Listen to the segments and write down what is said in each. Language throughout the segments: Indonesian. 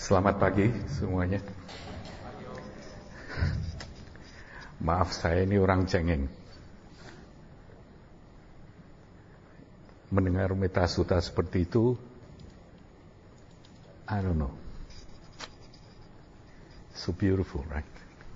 Selamat pagi semuanya. Maaf, saya ini orang cengeng. Mendengar metasuta seperti itu, I don't know. So beautiful, right?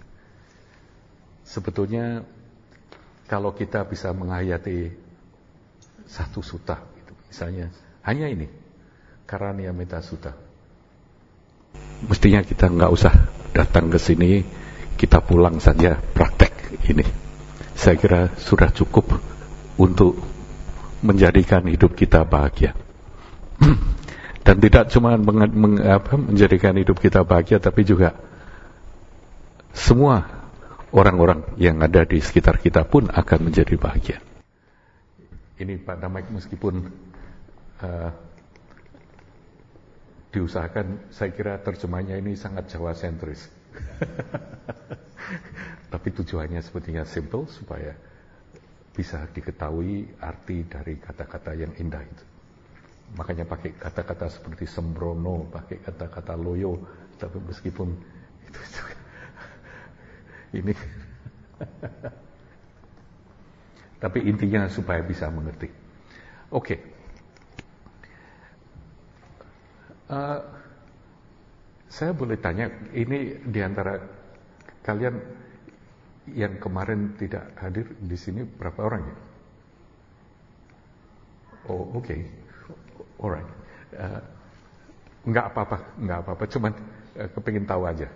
Sebetulnya kalau kita bisa menghayati satu suta, gitu, misalnya hanya ini, Karania Metasuta, mestinya kita nggak usah datang ke sini, kita pulang saja praktek ini. Saya kira sudah cukup untuk menjadikan hidup kita bahagia. Dan tidak cuma menjadikan hidup kita bahagia, tapi juga semua orang-orang yang ada di sekitar kita pun akan menjadi bahagia. Ini Pak Damek meskipun diusahakan, saya kira terjemahnya ini sangat Jawa sentris. Tapi tujuannya sepertinya simple, supaya bisa diketahui arti dari kata-kata yang indah itu. Makanya pakai kata-kata seperti sembrono, pakai kata-kata loyo, tapi meskipun itu juga ini tapi intinya supaya bisa mengerti. Oke. Saya boleh tanya, ini diantara kalian yang kemarin tidak hadir di sini berapa orang ya? Oh, oke. Alright. Enggak apa-apa, cuman kepingin tahu aja.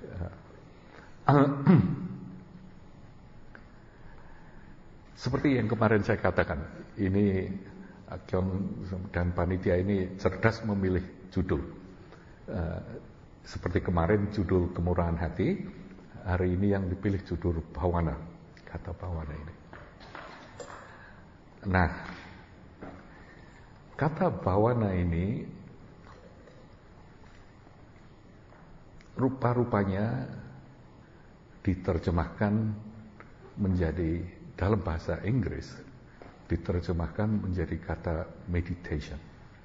Seperti yang kemarin saya katakan, ini Kyong dan panitia ini cerdas memilih judul. Seperti kemarin judul Kemurahan Hati, hari ini yang dipilih judul Bhawana, kata Bhawana ini. Nah, kata Bhawana ini rupa-rupanya diterjemahkan menjadi, dalam bahasa Inggris diterjemahkan menjadi kata meditation.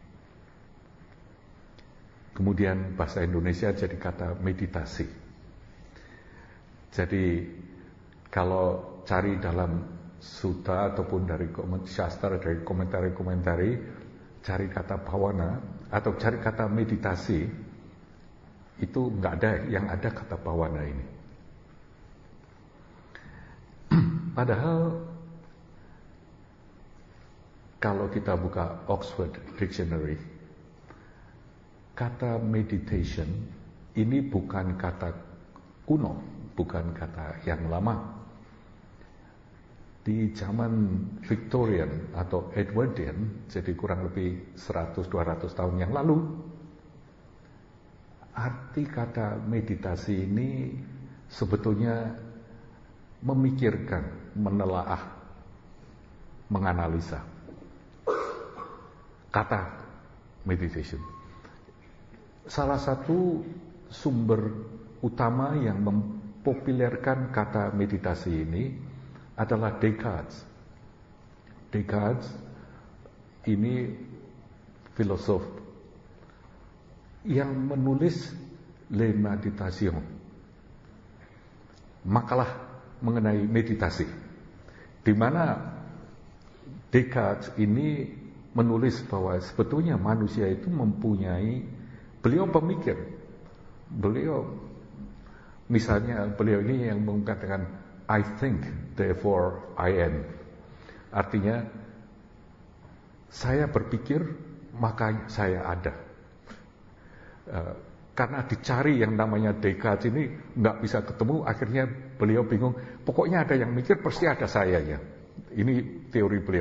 Kemudian bahasa Indonesia jadi kata meditasi. Jadi kalau cari dalam sutta ataupun dari sastra, dari komentari-komentari, cari kata bhawana atau cari kata meditasi, itu nggak ada, yang ada kata bhawana ini. Padahal kalau kita buka Oxford Dictionary, kata meditation ini bukan kata kuno, bukan kata yang lama. Di zaman Victorian atau Edwardian, jadi kurang lebih 100-200 tahun yang lalu, arti kata meditasi ini sebetulnya memikirkan, menelaah, menganalisa. Kata meditation. Salah satu sumber utama yang mempopulerkan kata meditasi ini adalah Descartes. Descartes ini filosof yang menulis Le Méditation, makalah mengenai meditasi, di mana Descartes ini menulis bahwa sebetulnya manusia itu mempunyai, beliau pemikir, beliau misalnya beliau ini yang mengatakan I think therefore I am, artinya saya berpikir maka saya ada. Karena dicari yang namanya Descartes ini nggak bisa ketemu, akhirnya beliau bingung. Pokoknya ada yang mikir, pasti ada sayanya. Ini teori beliau.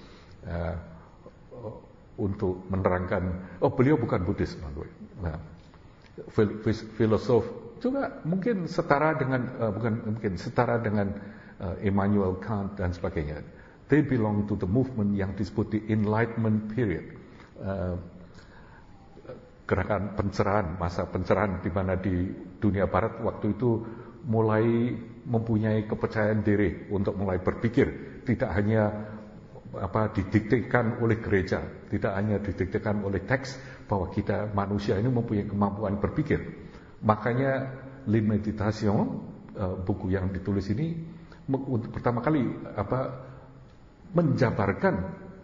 Untuk menerangkan, beliau bukan Buddhis, nah, filosof juga mungkin setara dengan setara dengan Immanuel Kant dan sebagainya. They belong to the movement yang disebut the Enlightenment period. Gerakan pencerahan, masa pencerahan, di mana di dunia barat waktu itu mulai mempunyai kepercayaan diri untuk mulai berpikir, tidak hanya didiktekan oleh gereja, tidak hanya didiktekan oleh teks bahwa kita manusia ini mempunyai kemampuan berpikir. Makanya L'Méditation, buku yang ditulis ini untuk pertama kali menjabarkan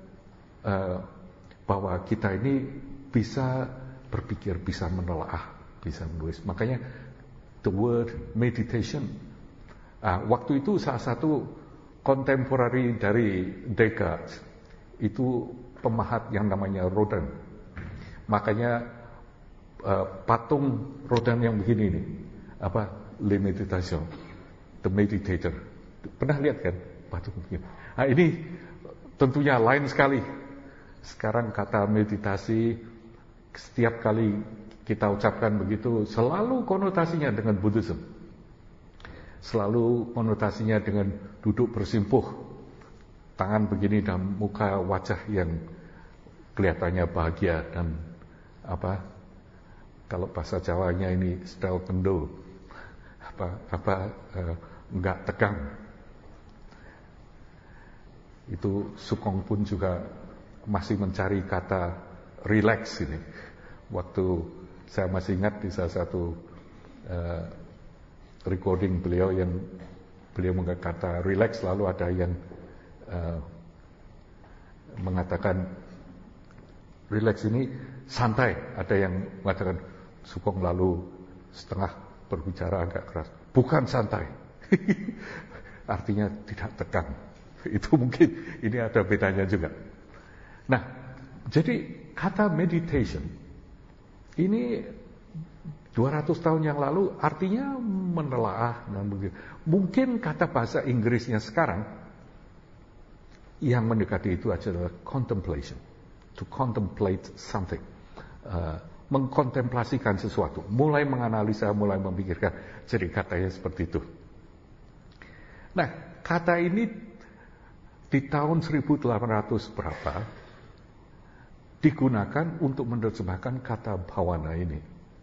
bahwa kita ini bisa berpikir, bisa menelaah, bisa menulis. Makanya the word meditation. Waktu itu salah satu kontemporari dari Descartes itu pemahat yang namanya Rodin. Makanya patung Rodin yang begini ini, L'Méditation, the meditator. Pernah lihat kan patung begini? Ini tentunya lain sekali. Sekarang kata meditasi setiap kali kita ucapkan begitu selalu konotasinya dengan Buddhism. Selalu konotasinya dengan duduk bersimpuh, tangan begini dan muka wajah yang kelihatannya bahagia dan kalau bahasa Jawanya ini style kendo, enggak tegang. Itu Sukong pun juga masih mencari kata relax ini. Waktu saya masih ingat di salah satu recording beliau yang beliau mengatakan kata relax, lalu ada yang mengatakan relax ini santai, ada yang mengatakan Sukong lalu setengah berbicara agak keras, bukan santai. Artinya tidak tegang. Itu mungkin ini ada bedanya juga. Nah, jadi kata meditation ini 200 tahun yang lalu artinya menelaah. Mungkin kata bahasa Inggrisnya sekarang yang mendekati itu adalah contemplation. To contemplate something. Mengkontemplasikan sesuatu. Mulai menganalisa, mulai memikirkan. Jadi katanya seperti itu. Nah, kata ini di tahun 1800 berapa digunakan untuk menerjemahkan kata bhawana ini.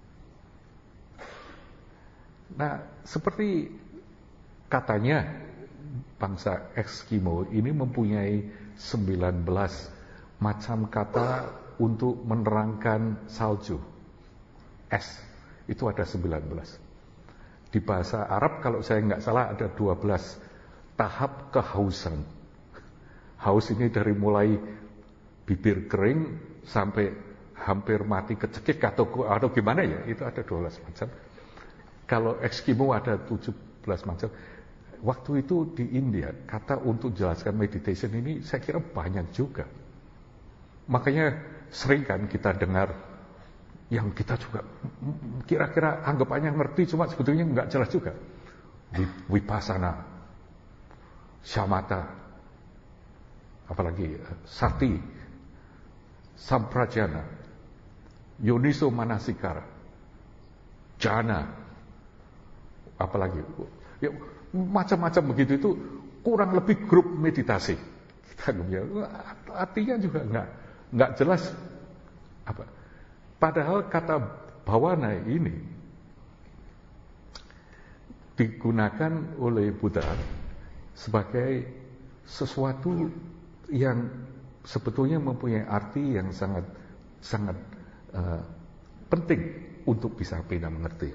Nah, seperti katanya bangsa Eskimo ini mempunyai 19 macam kata untuk menerangkan salju. Es, itu ada 19. Di bahasa Arab kalau saya nggak salah ada 12 tahap kehausan. Haus ini dari mulai bibir kering sampai hampir mati kecekik atau gimana ya, itu ada 12 macam. Kalau Eskimo ada 17 macam. Waktu itu di India, kata untuk jelaskan meditation ini saya kira banyak juga. Makanya sering kan kita dengar yang kita juga kira-kira anggapannya ngerti, cuma sebetulnya nggak jelas juga. Vipassana, Shamatha, apalagi Sati, Samprajana, Yoniso Manasikara, Jhana, apalagi ya, macam-macam begitu. Itu kurang lebih grup meditasi. Kita artinya juga nggak jelas apa. Padahal kata bhawana ini digunakan oleh Buddha sebagai sesuatu yang sebetulnya mempunyai arti yang sangat penting untuk bisa kita mengerti.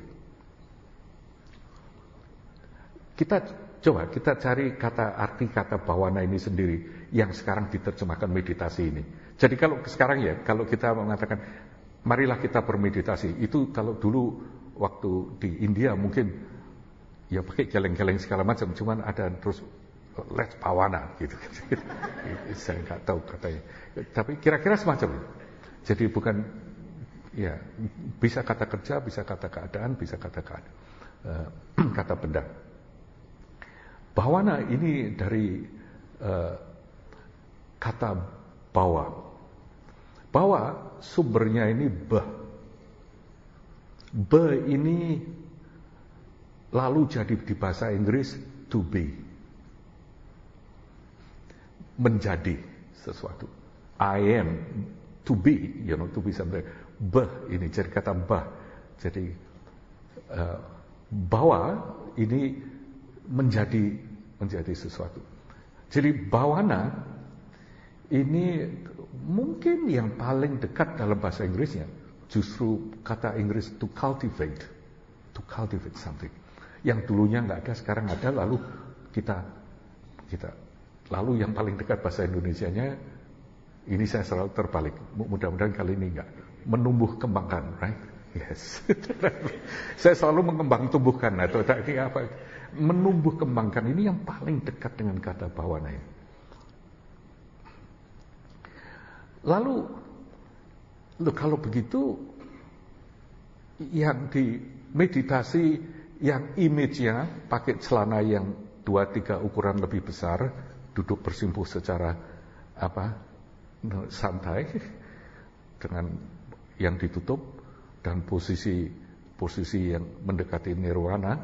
Kita cari arti kata bhawana ini sendiri yang sekarang diterjemahkan meditasi ini. Jadi kalau sekarang ya, kalau kita mengatakan marilah kita bermeditasi, itu kalau dulu waktu di India mungkin ya pakai geleng-geleng segala macam, cuman ada terus let's bhawana gitu. Saya nggak tahu katanya. Tapi kira-kira semacam itu. Jadi bukan ya bisa kata kerja, bisa kata keadaan, bisa kata benda. Bhawana ini dari kata bawa. Bawa sumbernya ini bah. Bah ini lalu jadi di bahasa Inggris to be. Menjadi sesuatu. I am to be, to be something. Bah ini jadi kata bah. Jadi bawa ini menjadi sesuatu. Jadi bhawana ini mungkin yang paling dekat dalam bahasa Inggrisnya justru kata Inggris to cultivate something yang dulunya nggak ada, sekarang ada, lalu kita lalu yang paling dekat bahasa Indonesianya ini saya selalu terbalik, mudah-mudahan kali ini enggak, menumbuh kembangkan, right? Yes. Saya selalu mengembang tumbuhkan atau ini apa, menumbuh kembangkan, ini yang paling dekat dengan kata bawana ini. Lalu kalau begitu yang di meditasi yang image-nya pakai celana yang 2-3 ukuran lebih besar, duduk bersimpuh secara santai dengan yang ditutup dan posisi yang mendekati nirwana.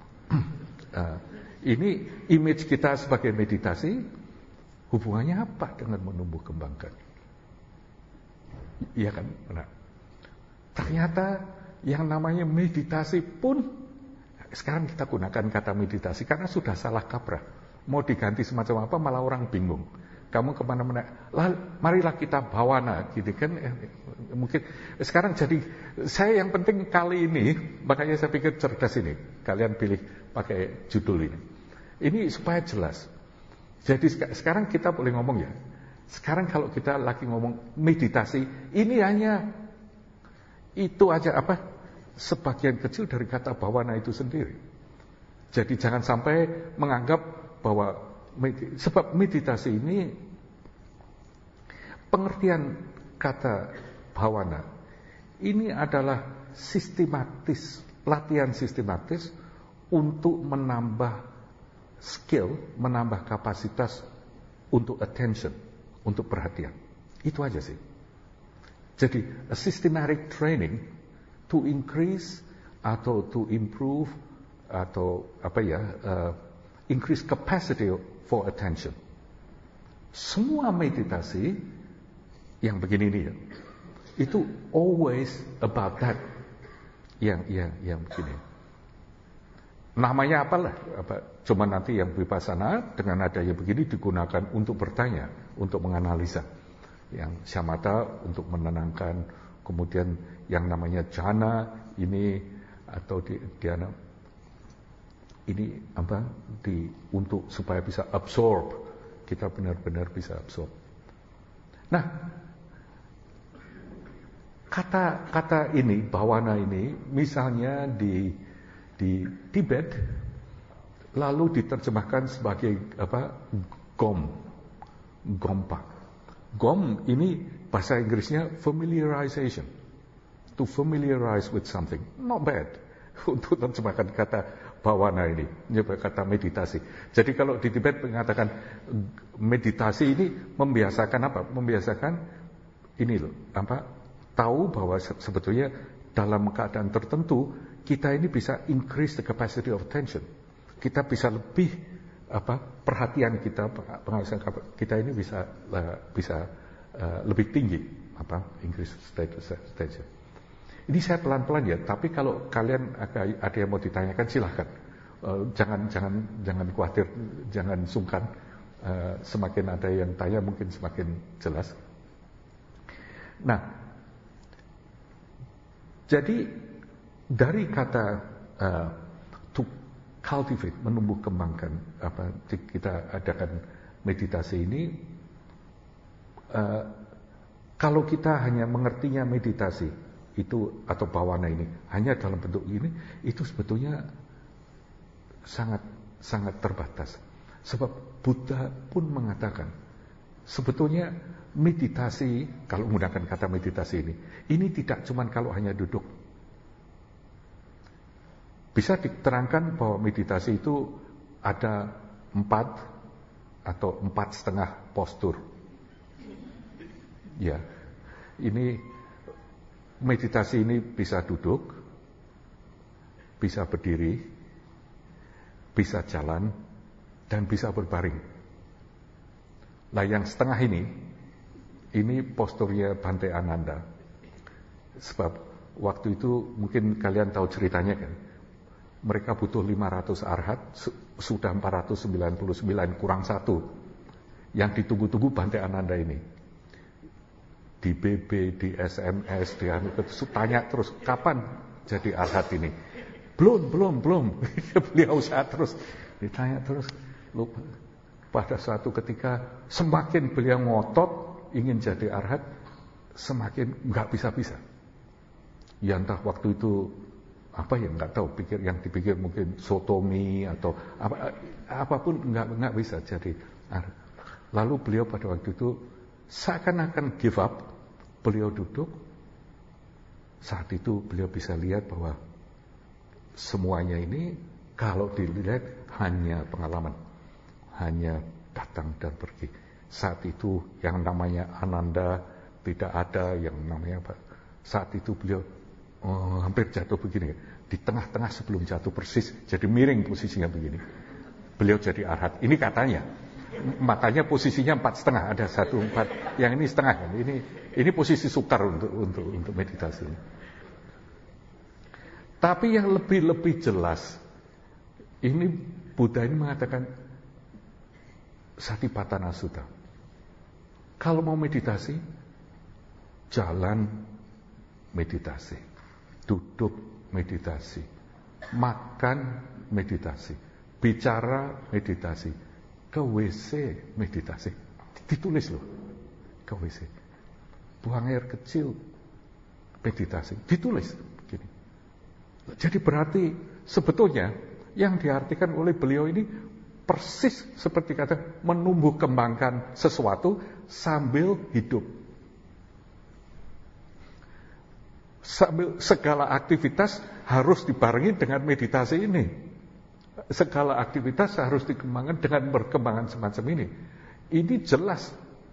Ini image kita sebagai meditasi, hubungannya apa dengan menumbuh kembangkan? Iya kan? Nah, ternyata yang namanya meditasi pun sekarang kita gunakan kata meditasi karena sudah salah kaprah. Mau diganti semacam apa malah orang bingung. Kamu kemana-mana, marilah kita bawana, gitu kan? Mungkin sekarang jadi saya yang penting kali ini, makanya saya pikir cerdas ini. Kalian pilih pakai judul ini. Ini supaya jelas. Jadi sekarang kita boleh ngomong ya. Sekarang kalau kita lagi ngomong meditasi, ini hanya itu aja sebagian kecil dari kata bawana itu sendiri. Jadi jangan sampai menganggap bahwa sebab meditasi ini pengertian kata bawana ini adalah sistematis, latihan sistematis untuk menambah skill, menambah kapasitas untuk attention, untuk perhatian. Itu aja sih. Jadi a systematic training to increase atau to improve atau increase capacity for attention. Semua meditasi yang begini nih ya, itu always about that. Yang begini. Namanya apalah, cuma nanti yang vipassana dengan adanya begini digunakan untuk bertanya, untuk menganalisa. Yang shamatha untuk menenangkan, kemudian yang namanya jhana ini atau dhyana ini untuk supaya bisa absorb, kita benar-benar bisa absorb. Nah, kata ini bawana ini misalnya di Tibet lalu diterjemahkan sebagai gompa. Gom ini bahasa Inggrisnya familiarization, to familiarize with something, not bad untuk terjemahkan kata bawana ini, kata meditasi. Jadi kalau di Tibet mengatakan meditasi ini membiasakan apa? Membiasakan ini loh, tahu bahwa sebetulnya dalam keadaan tertentu kita ini bisa increase the capacity of attention. Kita bisa lebih perhatian kita, pengawasan kita ini bisa lebih tinggi, increase attention. Ini saya pelan-pelan ya, tapi kalau kalian ada yang mau ditanyakan silahkan. Jangan khawatir, jangan sungkan. Semakin ada yang tanya mungkin semakin jelas. Nah, jadi dari kata to cultivate, menumbuh kembangkan, kita adakan meditasi ini, kalau kita hanya mengertinya meditasi itu atau bawana ini hanya dalam bentuk ini, itu sebetulnya sangat terbatas. Sebab Buddha pun mengatakan sebetulnya meditasi, kalau menggunakan kata meditasi ini tidak cuma kalau hanya duduk. Bisa diterangkan bahwa meditasi itu ada 4 atau 4,5 postur. Ya, ini meditasi ini bisa duduk, bisa berdiri, bisa jalan, dan bisa berbaring. Nah, yang setengah ini posturnya Bhante Ananda. Sebab waktu itu mungkin kalian tahu ceritanya kan. Mereka butuh 500 arhat, sudah 499 kurang 1. yang ditunggu-tunggu Bante Ananda ini. Di BB, di SMS, di tanya terus, kapan jadi arhat ini? Belum. Beliau usaha terus, ditanya terus. Lupa. Pada suatu ketika, semakin beliau ngotot ingin jadi arhat, semakin nggak bisa-bisa. Ya entah waktu itu apa ya nggak tahu, yang dipikir mungkin sotomi atau apapun nggak bisa jadi arhat. Lalu beliau pada waktu itu seakan-akan give up. Beliau duduk. Saat itu beliau bisa lihat bahwa semuanya ini kalau dilihat hanya pengalaman, hanya datang dan pergi. Saat itu yang namanya Ananda tidak ada, yang namanya apa? Saat itu beliau hampir jatuh begini, di tengah-tengah sebelum jatuh persis, jadi miring posisinya begini. Beliau jadi arhat. Ini katanya. Makanya posisinya 4,5, ada 1,4, yang ini setengah. Ini posisi sukar untuk meditasi. Tapi yang lebih jelas, ini Buddha ini mengatakan Satipatthana Sutta. Kalau mau meditasi, jalan meditasi, duduk meditasi, makan meditasi, bicara meditasi, ke WC meditasi. Ditulis loh, ke WC. Buang air kecil meditasi, ditulis gini. Jadi berarti sebetulnya yang diartikan oleh beliau ini persis seperti kata menumbuh kembangkan sesuatu sambil hidup. Segala aktivitas harus dibarengi dengan meditasi ini. Segala aktivitas harus dikembangkan dengan perkembangan semacam ini. Ini jelas.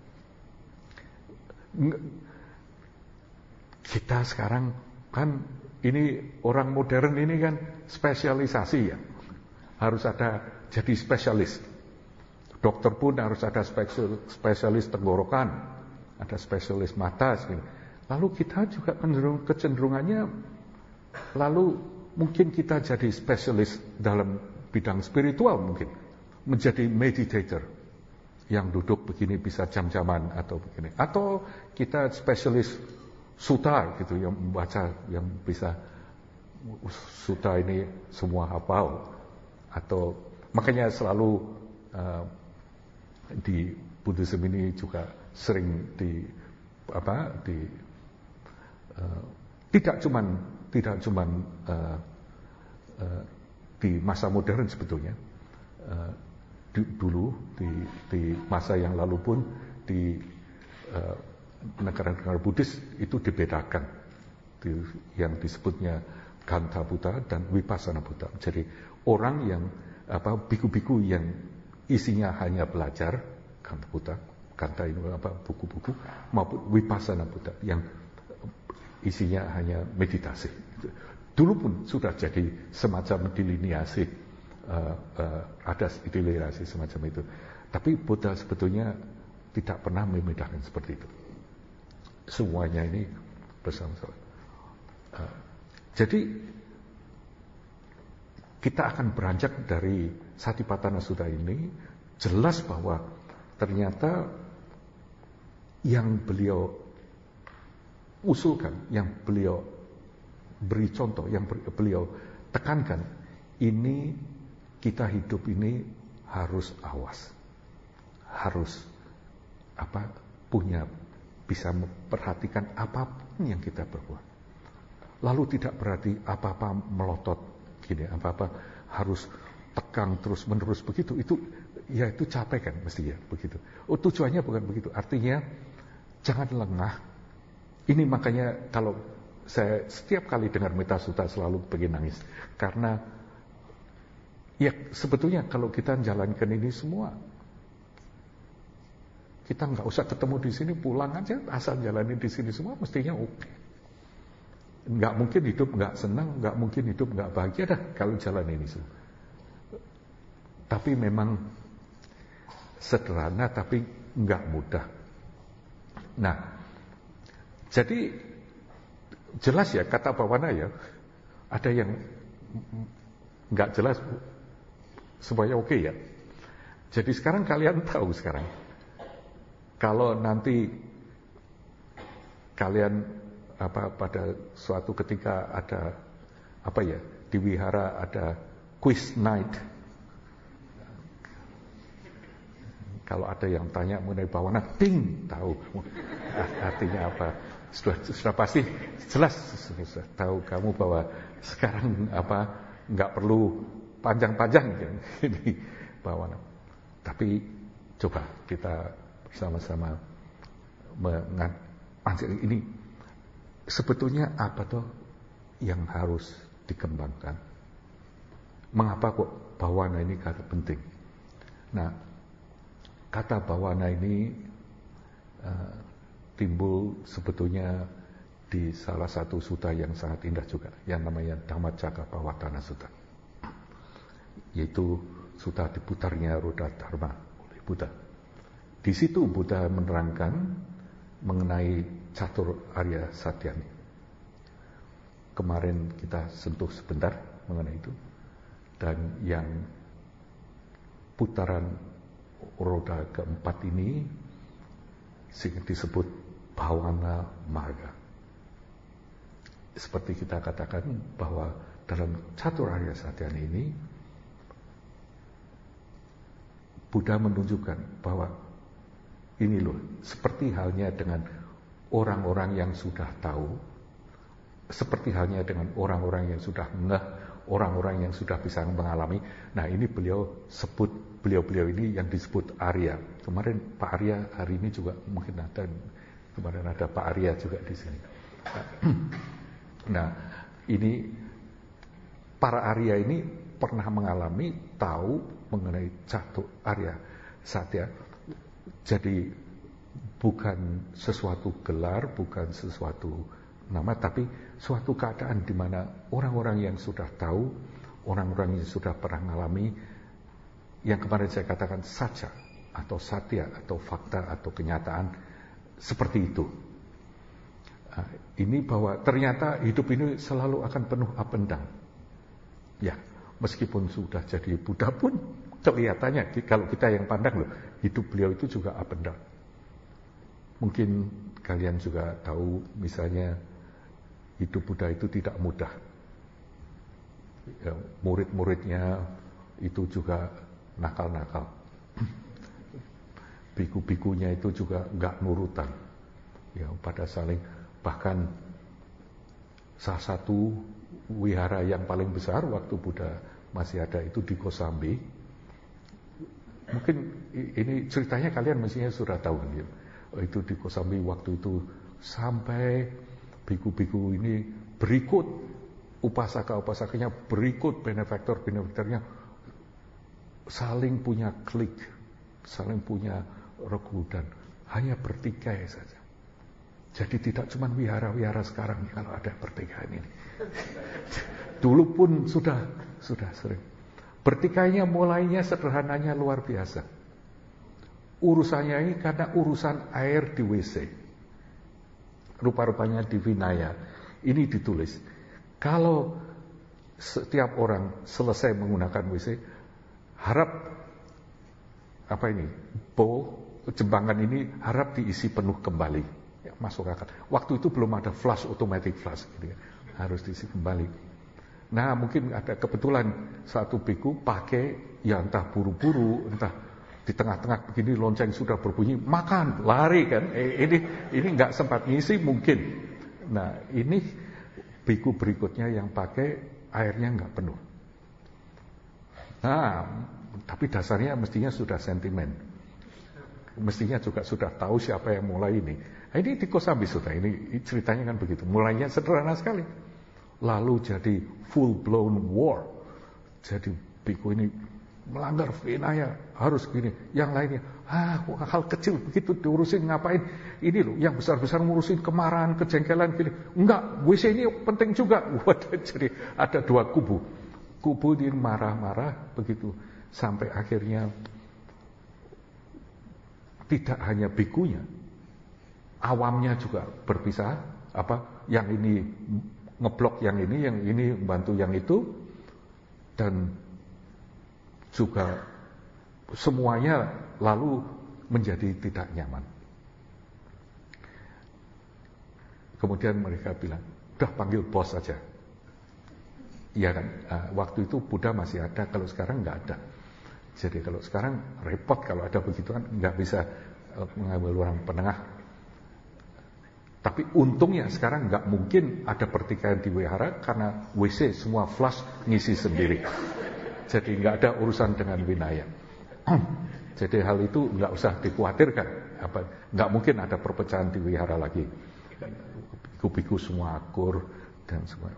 Kita sekarang kan ini orang modern ini kan spesialisasi ya. Harus ada jadi spesialis. Dokter pun harus ada spesialis tenggorokan, ada spesialis mata. Lalu kita juga kecenderungannya, lalu mungkin kita jadi spesialis dalam bidang spiritual mungkin. Menjadi meditator. Yang duduk begini bisa jam-jaman atau begini. Atau kita spesialis sutta gitu, yang membaca, yang bisa sutta ini semua hafal. Atau makanya selalu di Buddhism ini juga sering tidak cuman di masa modern sebetulnya, dulu di masa yang lalu pun di negara-negara Buddhis itu dibedakan, yang disebutnya Gantha Buddha dan Vipassana Buddha. Jadi orang yang biku-biku yang isinya hanya belajar Gantha Buddha, Gantha ini buku-buku, maupun Vipassana Buddha yang isinya hanya meditasi. Dulu pun sudah jadi semacam diliniasi, ada diliniasi semacam itu. Tapi Buddha sebetulnya tidak pernah membedakan seperti itu. Semuanya ini bersama-sama. Jadi kita akan beranjak dari Satipatthana Sutta ini, jelas bahwa ternyata yang beliau usulkan, yang beliau beri contoh, yang beliau tekankan, ini kita hidup ini harus awas, harus punya bisa memperhatikan apapun yang kita berbuat. Lalu tidak berarti apa-apa melotot gini, apa-apa harus tegang terus menerus begitu. Itu capek kan mestinya begitu. Tujuannya bukan begitu. Artinya jangan lengah. Ini makanya kalau saya setiap kali dengar Metta Sutta selalu pengen nangis, karena ya sebetulnya kalau kita jalankan ini semua, kita nggak usah ketemu di sini, pulang aja, asal jalani di sini semua mestinya oke. Nggak mungkin hidup nggak senang, nggak mungkin hidup nggak bahagia dah kalau jalan ini semua. Tapi memang sederhana, tapi nggak mudah. Nah, jadi jelas ya kata Bawana ya, ada yang nggak jelas, semuanya oke ya. Jadi sekarang kalian tahu sekarang Kalau nanti kalian pada suatu ketika ada di wihara ada quiz night. Kalau ada yang tanya mengenai bawana, ting, tahu artinya apa. Sudah pasti jelas, sudah tahu kamu bahwa sekarang nggak perlu panjang-panjang ini bawana. Tapi coba kita bersama-sama ini sebetulnya apa toh yang harus dikembangkan. Mengapa kok bawana ini kata penting? Nah, kata bawana ini timbul sebetulnya di salah satu sutta yang sangat indah juga, yang namanya Dhammacakkappavattana Sutta, yaitu sutta diputarnya roda dharma oleh Buddha. Di situ Buddha menerangkan mengenai catur Arya Satyani. Kemarin kita sentuh sebentar mengenai itu, dan yang putaran roda keempat ini disebut Bhawana Marga. Seperti kita katakan bahwa dalam catur Arya Satyani ini Buddha menunjukkan bahwa ini loh, seperti halnya dengan orang-orang yang sudah tahu, seperti halnya dengan orang-orang yang sudah ngeh, orang-orang yang sudah bisa mengalami. Nah, ini beliau ini yang disebut Arya. Kemarin Pak Arya, hari ini juga mungkin ada, kemarin ada Pak Arya juga di sini. Nah, ini para Arya ini pernah mengalami, tahu mengenai catur Arya Satya. Jadi bukan sesuatu gelar, bukan sesuatu nama, tapi suatu keadaan di mana orang-orang yang sudah tahu, orang-orang yang sudah pernah mengalami, yang kemarin saya katakan saja, atau satya, atau fakta, atau kenyataan, seperti itu. Nah, ini bahwa ternyata hidup ini selalu akan penuh up and down. Ya, meskipun sudah jadi Buddha pun kelihatannya, kalau kita yang pandang loh, hidup beliau itu juga up and down. Mungkin kalian juga tahu, misalnya hidup Buddha itu tidak mudah. Ya, murid-muridnya itu juga nakal-nakal. Biku-bikunya itu juga nggak nurutan. Ya, pada saling, bahkan salah satu wihara yang paling besar waktu Buddha masih ada itu di Kosambi. Mungkin ini ceritanya kalian mestinya sudah tahu kan ya. Itu di Kosambi waktu itu sampai biku-biku ini berikut upasaka-upasakanya, berikut benefaktor-benefaktornya saling punya klik, saling punya regu, dan hanya bertikai saja. Jadi tidak cuma wihara-wihara sekarang nih kalau ada pertikaian ini. Dulu pun sudah sering. Bertikainya mulainya sederhananya luar biasa. Urusannya ini karena urusan air di WC. Rupa-rupanya di Vinaya ini ditulis, kalau setiap orang selesai menggunakan WC, harap jembangan ini harap diisi penuh kembali. Ya, masuk akal. Waktu itu belum ada flush, automatic flush gitu ya. Harus diisi kembali. Nah, mungkin ada kebetulan satu biku pakai, ya entah buru-buru, entah di tengah-tengah begini lonceng sudah berbunyi, makan, lari kan. Ini nggak sempat ngisi mungkin. Nah, ini biku berikutnya yang pakai airnya nggak penuh. Nah, tapi dasarnya mestinya sudah sentimen. Mestinya juga sudah tahu siapa yang mulai ini. Nah, ini di Kosambi sudah, ini ceritanya kan begitu. Mulainya sederhana sekali. Lalu jadi full blown war. Jadi biku ini melanggar Vinaya, harus gini. Yang lainnya, hal kecil begitu diurusin ngapain? Ini loh, yang besar-besar ngurusin kemarahan, kejengkelan gini. Enggak, WC ini penting juga. Jadi ada dua kubu. Kubu ini marah-marah begitu. Sampai akhirnya tidak hanya bikunya, awamnya juga berpisah. Yang ini ngeblok yang ini membantu yang itu, dan juga semuanya lalu menjadi tidak nyaman. Kemudian mereka bilang, udah panggil bos saja. Iya kan, waktu itu Buddha masih ada, kalau sekarang nggak ada. Jadi kalau sekarang repot kalau ada begitu kan, nggak bisa mengambil orang penengah. Tapi untungnya sekarang nggak mungkin ada pertikaian di wihara karena WC semua flush ngisi sendiri. Jadi nggak ada urusan dengan Vinaya. Jadi hal itu nggak usah dikhawatirkan. Nggak mungkin ada perpecahan di wihara lagi. Biku-biku semua akur dan semua.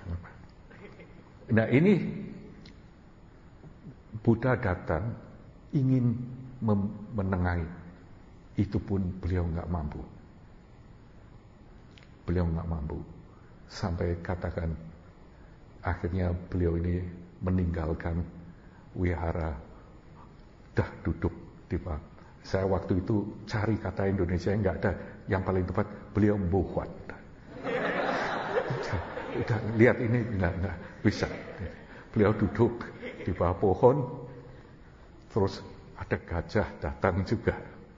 Nah ini Buddha datang ingin menengahi, itu pun beliau nggak mampu. Beliau nggak mampu sampai katakan akhirnya beliau ini meninggalkan wihara, dah duduk di bawah. Saya waktu itu cari kata Indonesia nggak ada, yang paling tepat beliau bohwat. Udah lihat ini nggak bisa. Beliau duduk di bawah pohon, terus ada gajah datang juga.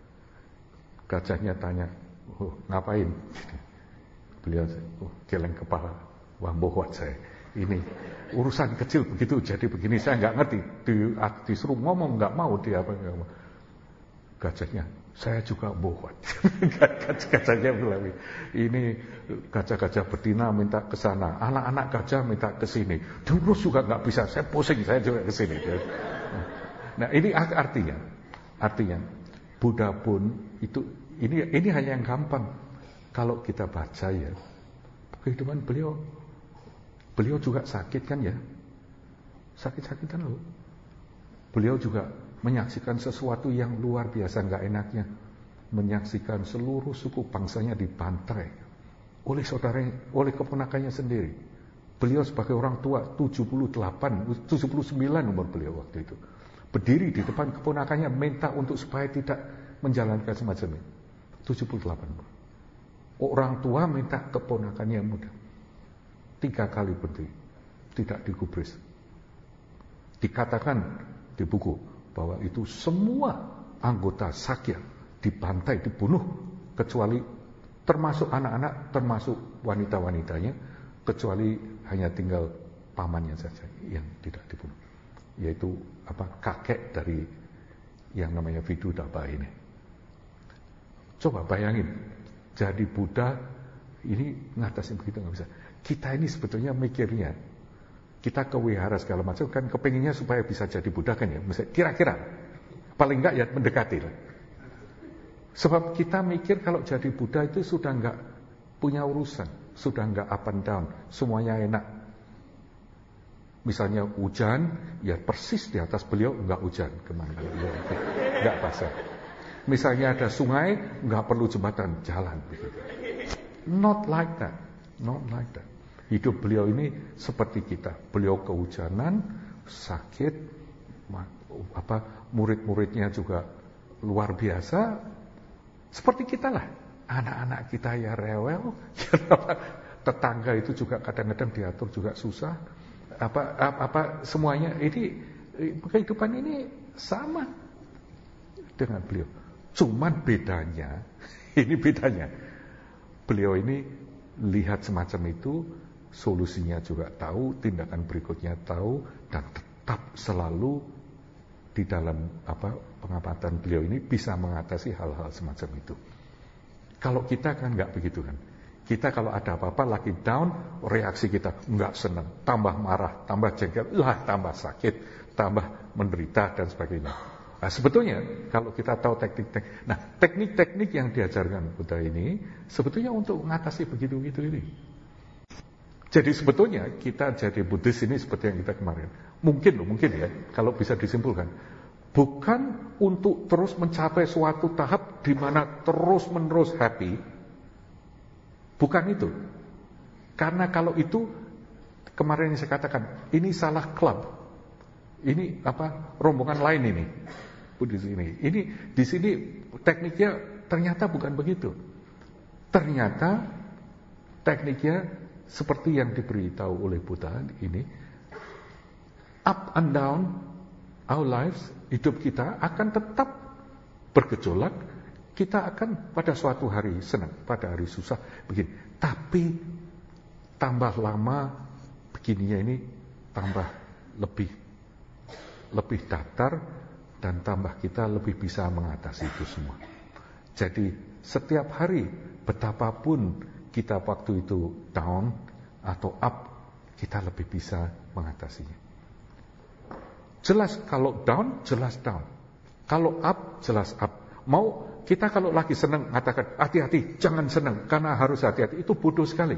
Gajahnya tanya, ngapain? Beliau geleng kepala, wah bohwat saya. Ini urusan kecil begitu, jadi begini saya nggak ngerti. Disuruh ngomong nggak mau dia apa nggak mau. Gajahnya, saya juga bohwat. Gajahnya bilang, ini gajah-gajah betina minta ke sana, anak-anak gajah minta ke sini. Terus juga nggak bisa, saya pusing, saya juga ke sini. Nah ini artinya Buddha pun itu ini hanya yang gampang. Kalau kita baca ya, kehidupan beliau juga sakit kan ya, sakit-sakitan loh. Beliau juga menyaksikan sesuatu yang luar biasa nggak enaknya, menyaksikan seluruh suku bangsanya dibantai oleh keponakannya sendiri. Beliau sebagai orang tua 79 umur beliau waktu itu, berdiri di depan keponakannya minta untuk supaya tidak menjalankan semacam ini. 78 orang tua minta keponakannya muda 3 kali berdiri, tidak digubris. Dikatakan di buku bahwa itu semua anggota Sakya dibantai, dibunuh, kecuali termasuk anak-anak, termasuk wanita-wanitanya, kecuali hanya tinggal pamannya saja yang tidak dibunuh, yaitu kakek dari yang namanya Vidudaba ini. Coba bayangin, jadi Buddha ini ngatasin begitu nggak bisa. Kita ini sebetulnya mikirnya, kita ke wihara segala macam kan kepenginnya supaya bisa jadi Buddha kan ya, misalnya kira-kira paling enggak ya mendekati lah. Sebab kita mikir kalau jadi Buddha itu sudah enggak punya urusan, sudah enggak up and down, semuanya enak. Misalnya hujan, ya persis di atas beliau enggak hujan kemana, enggak basah. Misalnya ada sungai, enggak perlu jembatan, jalan begitu. Not like that, not like that. Hidup beliau ini seperti kita. Beliau kehujanan, sakit, murid-muridnya juga luar biasa. Seperti kita lah. Anak-anak kita ya rewel. Tetangga itu juga kadang-kadang diatur juga susah. Semuanya ini kehidupan ini sama dengan beliau. Cuman bedanya, ini bedanya. Beliau ini lihat semacam itu, solusinya juga tahu, tindakan berikutnya tahu, dan tetap selalu di dalam pengamatan beliau ini bisa mengatasi hal-hal semacam itu. Kalau kita kan nggak begitu kan. Kita kalau ada apa-apa lagi down, reaksi kita nggak senang, tambah marah, tambah jengkel, tambah sakit, tambah menderita dan sebagainya. Nah, sebetulnya kalau kita tahu teknik-teknik yang diajarkan Buddha ini sebetulnya untuk mengatasi begitu-begitu ini. Jadi sebetulnya kita jadi Buddhis ini seperti yang kita kemarin. Mungkin ya, kalau bisa disimpulkan. Bukan untuk terus mencapai suatu tahap di mana terus-menerus happy. Bukan itu. Karena kalau itu, kemarin yang saya katakan, ini salah klub. Ini rombongan lain ini. Buddhis ini. Ini di sini tekniknya ternyata bukan begitu. Ternyata tekniknya seperti yang diberitahu oleh Buddha ini, up and down our lives, hidup kita akan tetap bergejolak Kita akan pada suatu hari senang, pada hari susah begini. Tapi tambah lama begininya ini tambah lebih datar dan tambah kita lebih bisa mengatasi itu semua. Jadi setiap hari betapapun kita waktu itu down atau up, kita lebih bisa mengatasinya. Jelas kalau down, jelas down. Kalau up, jelas up. Mau kita kalau lagi senang mengatakan hati-hati, jangan senang karena harus hati-hati, itu bodoh sekali.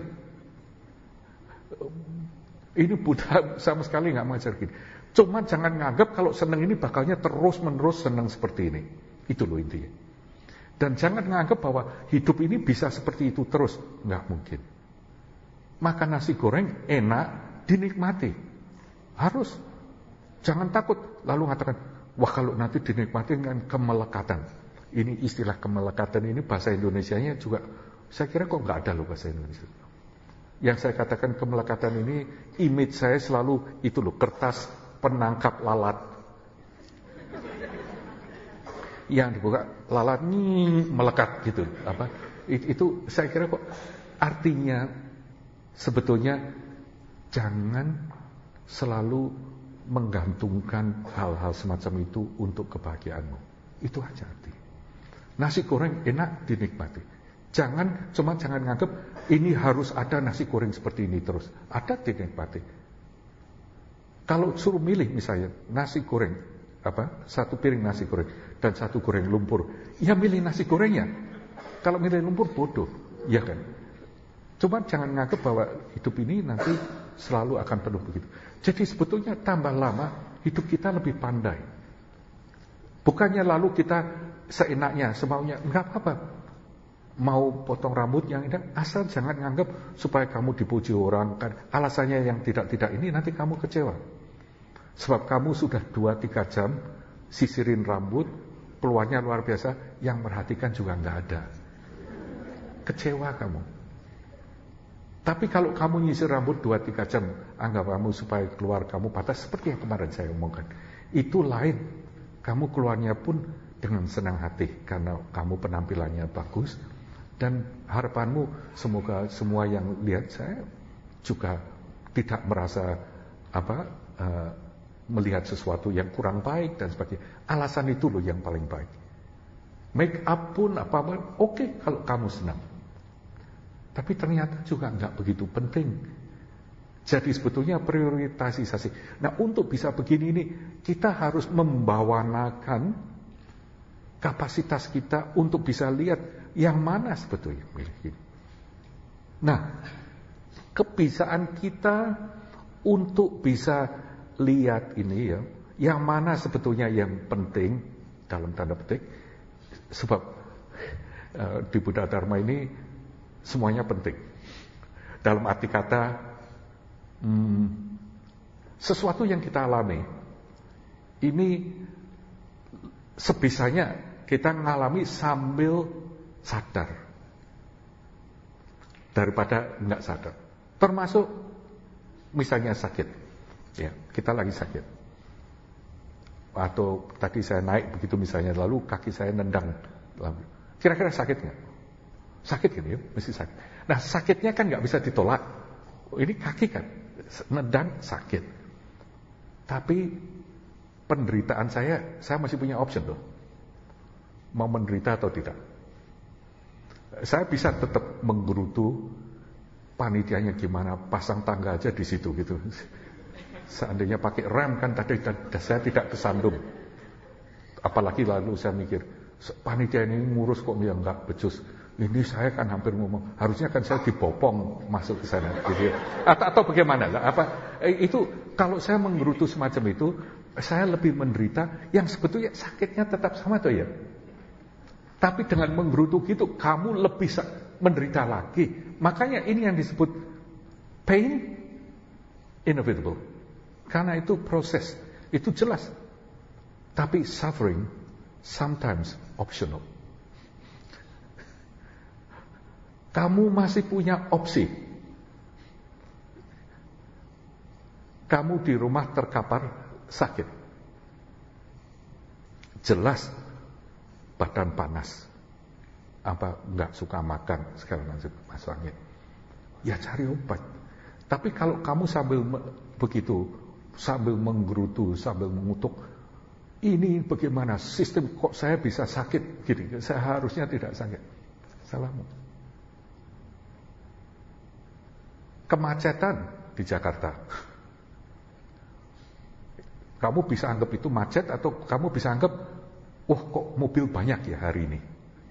Ini Buddha sama sekali nggak mengajar gini. Cuma jangan nganggap kalau senang ini bakalnya terus-menerus senang seperti ini. Itu loh intinya. Dan jangan nganggap bahwa hidup ini bisa seperti itu terus, nggak mungkin. Makan nasi goreng enak, dinikmati. Harus. Jangan takut lalu mengatakan, wah kalau nanti dinikmati dengan kemelekatan. Ini istilah kemelekatan ini bahasa Indonesianya juga, saya kira kok nggak ada loh bahasa Indonesia. Yang saya katakan kemelekatan ini, image saya selalu itu loh, kertas penangkap lalat. Yang dibuka lalat melekat gitu. Itu saya kira kok artinya sebetulnya jangan selalu menggantungkan hal-hal semacam itu untuk kebahagiaanmu. Itu aja artinya. Nasi goreng enak dinikmati. Jangan nganggap ini harus ada nasi goreng seperti ini terus. Ada dinikmati. Kalau suruh milih misalnya nasi goreng, satu piring nasi goreng dan satu goreng lumpur, ya milih nasi gorengnya. Kalau milih lumpur bodoh, ya kan? Cuma jangan nganggap bahwa hidup ini nanti selalu akan penuh begitu. Jadi sebetulnya tambah lama hidup kita lebih pandai. Bukannya lalu kita seenaknya, semaunya, enggak apa-apa. Mau potong rambut yang indah, asal jangan nganggap supaya kamu dipuji orang. Alasannya yang tidak-tidak ini nanti kamu kecewa. Sebab kamu sudah 2-3 jam sisirin rambut, peluangnya luar biasa, yang merhatikan juga enggak ada. Kecewa kamu. Tapi kalau kamu nyisir rambut 2-3 jam, anggap kamu supaya keluar kamu patah, seperti yang kemarin saya omongkan. Itu lain. Kamu keluarnya pun dengan senang hati, karena kamu penampilannya bagus. Dan harapanmu semoga semua yang lihat saya juga tidak merasa melihat sesuatu yang kurang baik dan sebagainya. Alasan itu loh yang paling baik. Make up pun apa-apa, oke kalau kamu senang. Tapi ternyata juga nggak begitu penting. Jadi sebetulnya prioritasisasi. Nah untuk bisa begini ini, kita harus membawanakan kapasitas kita untuk bisa lihat yang mana sebetulnya milik ini. Nah, kebiasaan kita untuk bisa lihat ini ya, yang mana sebetulnya yang penting dalam tanda petik, sebab di Buddha Dharma ini semuanya penting. Dalam arti kata sesuatu yang kita alami ini sebisanya kita ngalami sambil sadar daripada enggak sadar. Termasuk misalnya sakit. Ya, kita lagi sakit. Atau tadi saya naik begitu misalnya, lalu kaki saya nendang. Kira-kira sakit enggak? Sakit kan ya, mesti sakit. Nah, sakitnya kan enggak bisa ditolak. Ini kaki kan nendang sakit. Tapi penderitaan saya masih punya option loh. Mau menderita atau tidak. Saya bisa tetap menggerutu panitianya gimana, pasang tangga aja di situ gitu. Seandainya pakai rem kan tadi saya tidak kesandung. Apalagi lalu saya mikir, panitia ini ngurus kok ya enggak becus. Ini saya kan hampir ngomong, harusnya kan saya dibopong masuk ke sana gitu. Atau bagaimana? Itu kalau saya menggerutu semacam itu, saya lebih menderita, yang sebetulnya sakitnya tetap sama tuh ya. Tapi dengan menggerutu gitu, kamu lebih menderita lagi. Makanya ini yang disebut pain inevitable. Karena itu proses, itu jelas. Tapi suffering sometimes optional. Kamu masih punya opsi. Kamu di rumah terkapar sakit. Jelas badan panas. nggak suka makan segala macam masalahnya, ya cari obat. Tapi kalau kamu sambil begitu, sambil menggerutu, sambil mengutuk, ini bagaimana sistem kok saya bisa sakit gini, saya harusnya tidak sakit, salahmu. Kemacetan di Jakarta, kamu bisa anggap itu macet atau kamu bisa anggap, wah kok mobil banyak ya hari ini.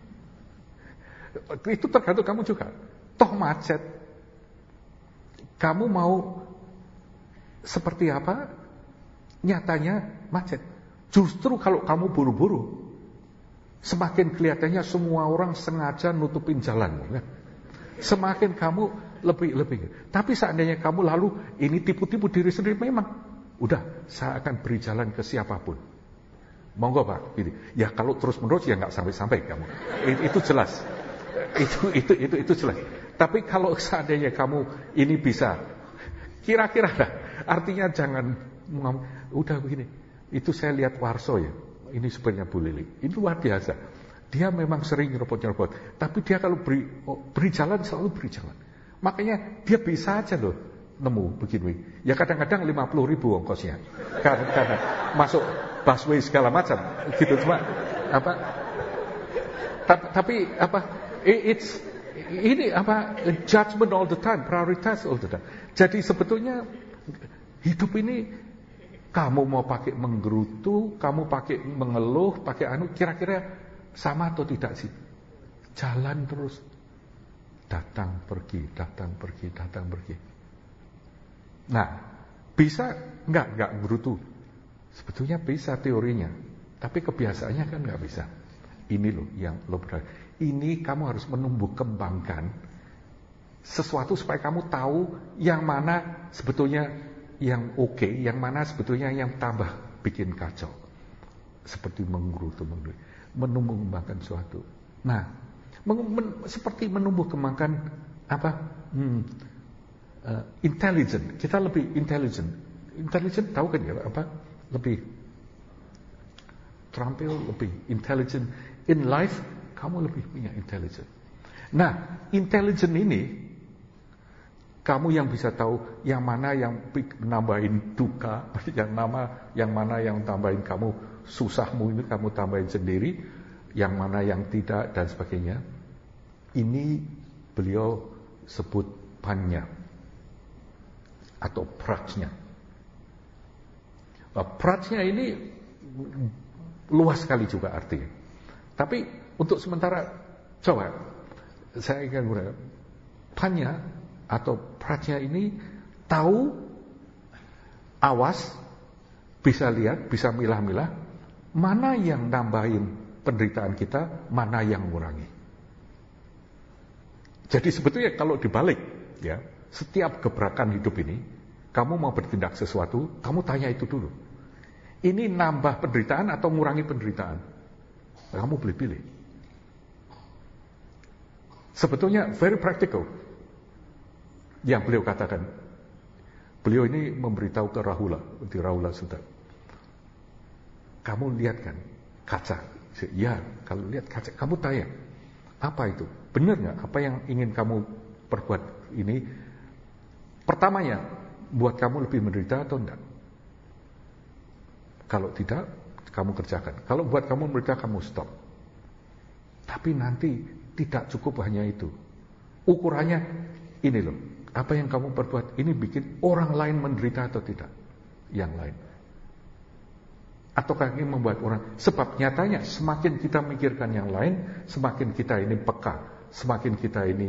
Itu tergantung kamu juga. Toh macet, kamu mau seperti apa? Nyatanya macet. Justru kalau kamu buru-buru, semakin kelihatannya semua orang sengaja nutupin jalan, kan? Semakin kamu lebih. Tapi seandainya kamu lalu ini tipu-tipu diri sendiri, memang udah saya akan beri jalan ke siapapun. Monggo Pak, gitu. Ya kalau terus-menerus ya nggak sampai-sampai kamu. Itu jelas. Itu jelas. Tapi kalau seandainya kamu ini bisa, kira-kira artinya jangan udah begini. Itu saya lihat Warso ya. Ini sebenarnya Bu Lili. Ini luar biasa. Dia memang sering nyerobot-nyerobot, tapi dia kalau beri jalan selalu beri jalan. Makanya dia bisa aja loh nemu begini. Ya kadang-kadang 50.000 ongkosnya. Karena masuk busway segala macam gitu, cuma tapi ini judgment all the time, prioritas all the time. Jadi sebetulnya hidup ini kamu mau pakai menggerutu, kamu pakai mengeluh, pakai kira-kira sama atau tidak sih? Jalan terus, datang pergi. Nah, bisa nggak gerutu? Sebetulnya bisa teorinya, tapi kebiasaannya kan nggak bisa. Ini loh yang lo berarti. Ini kamu harus menumbuh kembangkan sesuatu supaya kamu tahu yang mana sebetulnya yang oke, yang mana sebetulnya yang tambah bikin kacau. Seperti menggerutu, menumbuh kembangkan sesuatu. Nah, seperti menumbuh kembangkan intelligent. Kita lebih intelligent. Intelligent tahu kan ya lebih terampil, lebih intelligent in life. Kamu lebih punya intelligent. Nah, intelligent ini kamu yang bisa tahu yang mana yang nambahin duka, yang mana yang tambahin kamu susahmu ini kamu tambahin sendiri, yang mana yang tidak dan sebagainya. Ini beliau sebut panya atau prajna. Prajna ini luas sekali juga artinya. Tapi untuk sementara coba saya ingin gunakan panya atau prajna ini tahu, awas, bisa lihat, bisa milah-milah mana yang nambahin penderitaan kita, mana yang mengurangi. Jadi sebetulnya kalau dibalik ya, setiap gebrakan hidup ini kamu mau bertindak sesuatu, kamu tanya itu dulu. Ini nambah penderitaan atau mengurangi penderitaan? Kamu boleh pilih. Sebetulnya very practical. Yang beliau katakan. Beliau ini memberitahu ke Rahula, di Rahula Sutta. Kamu lihat kan kaca? Ya, kalau lihat kaca, kamu tanya, apa itu? Benar nggak apa yang ingin kamu perbuat ini? Pertamanya, buat kamu lebih menderita atau enggak? Kalau tidak, kamu kerjakan. Kalau buat kamu menderita, kamu stop. Tapi nanti tidak cukup hanya itu. Ukurannya ini loh. Apa yang kamu perbuat ini bikin orang lain menderita atau tidak? Yang lain. Ataukah ini membuat orang? Sebab nyatanya semakin kita mikirkan yang lain, semakin kita ini peka, semakin kita ini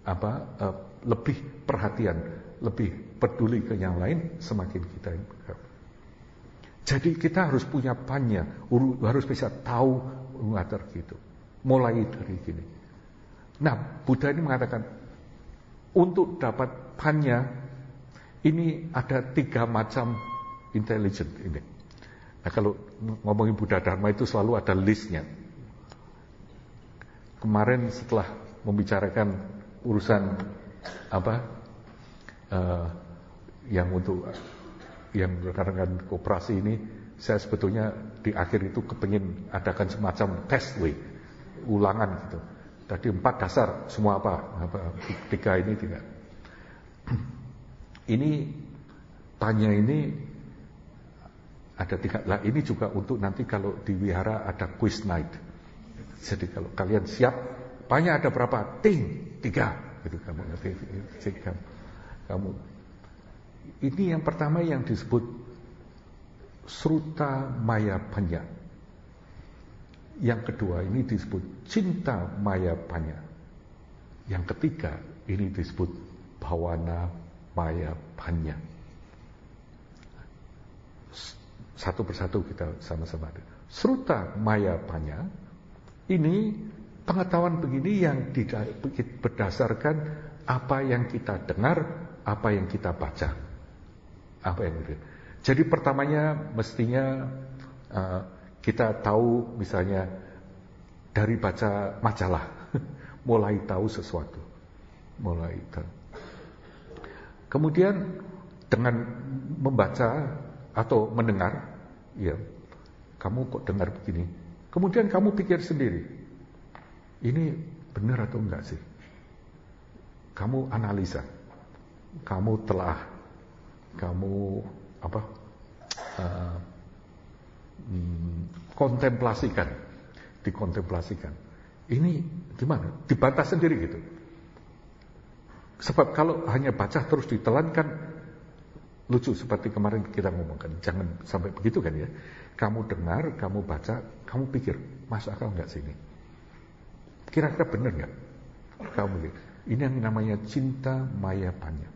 lebih perhatian, lebih peduli ke yang lain, semakin kita ini peka. Jadi kita harus punya panya, harus bisa tahu mengatur gitu. Mulai dari gini. Nah, Buddha ini mengatakan untuk dapat panya ini ada 3 macam intelligent ini. Nah, kalau ngomongin Buddha Dharma itu selalu ada listnya. Kemarin setelah membicarakan urusan yang untuk yang rekan-rekan koperasi ini, saya sebetulnya di akhir itu kepengin adakan semacam test ulangan gitu. Tadi 4 dasar, semua apa 3 ini tidak. Ini tanya ini ada 3. Lah ini juga untuk nanti kalau di wihara ada quiz night. Jadi kalau kalian siap, tanya ada berapa? 3. Gitu kamu ngerti. Kamu. Ini yang pertama yang disebut Sruta Maya Panya. Yang kedua ini disebut Cinta Maya Panya. Yang ketiga ini disebut Bhawana Maya Panya. Satu persatu kita sama-sama. Sruta Maya Panya ini pengetahuan begini yang berdasarkan apa yang kita dengar, apa yang kita baca. Jadi pertamanya mestinya kita tahu misalnya dari baca majalah, mulai tahu sesuatu, mulai tahu. Kemudian dengan membaca atau mendengar, ya, kamu kok dengar begini. Kemudian kamu pikir sendiri, ini benar atau enggak sih? Kamu analisa, kamu telah, kamu dikontemplasikan. Ini gimana? Dibantah sendiri gitu. Sebab kalau hanya baca terus ditelan kan lucu, seperti kemarin kita ngomongkan. Jangan sampai begitu kan ya. Kamu dengar, kamu baca, kamu pikir, masuk akal nggak sih ini? Kira-kira benar nggak? Kamu lihat. Ini yang namanya cinta maya panya.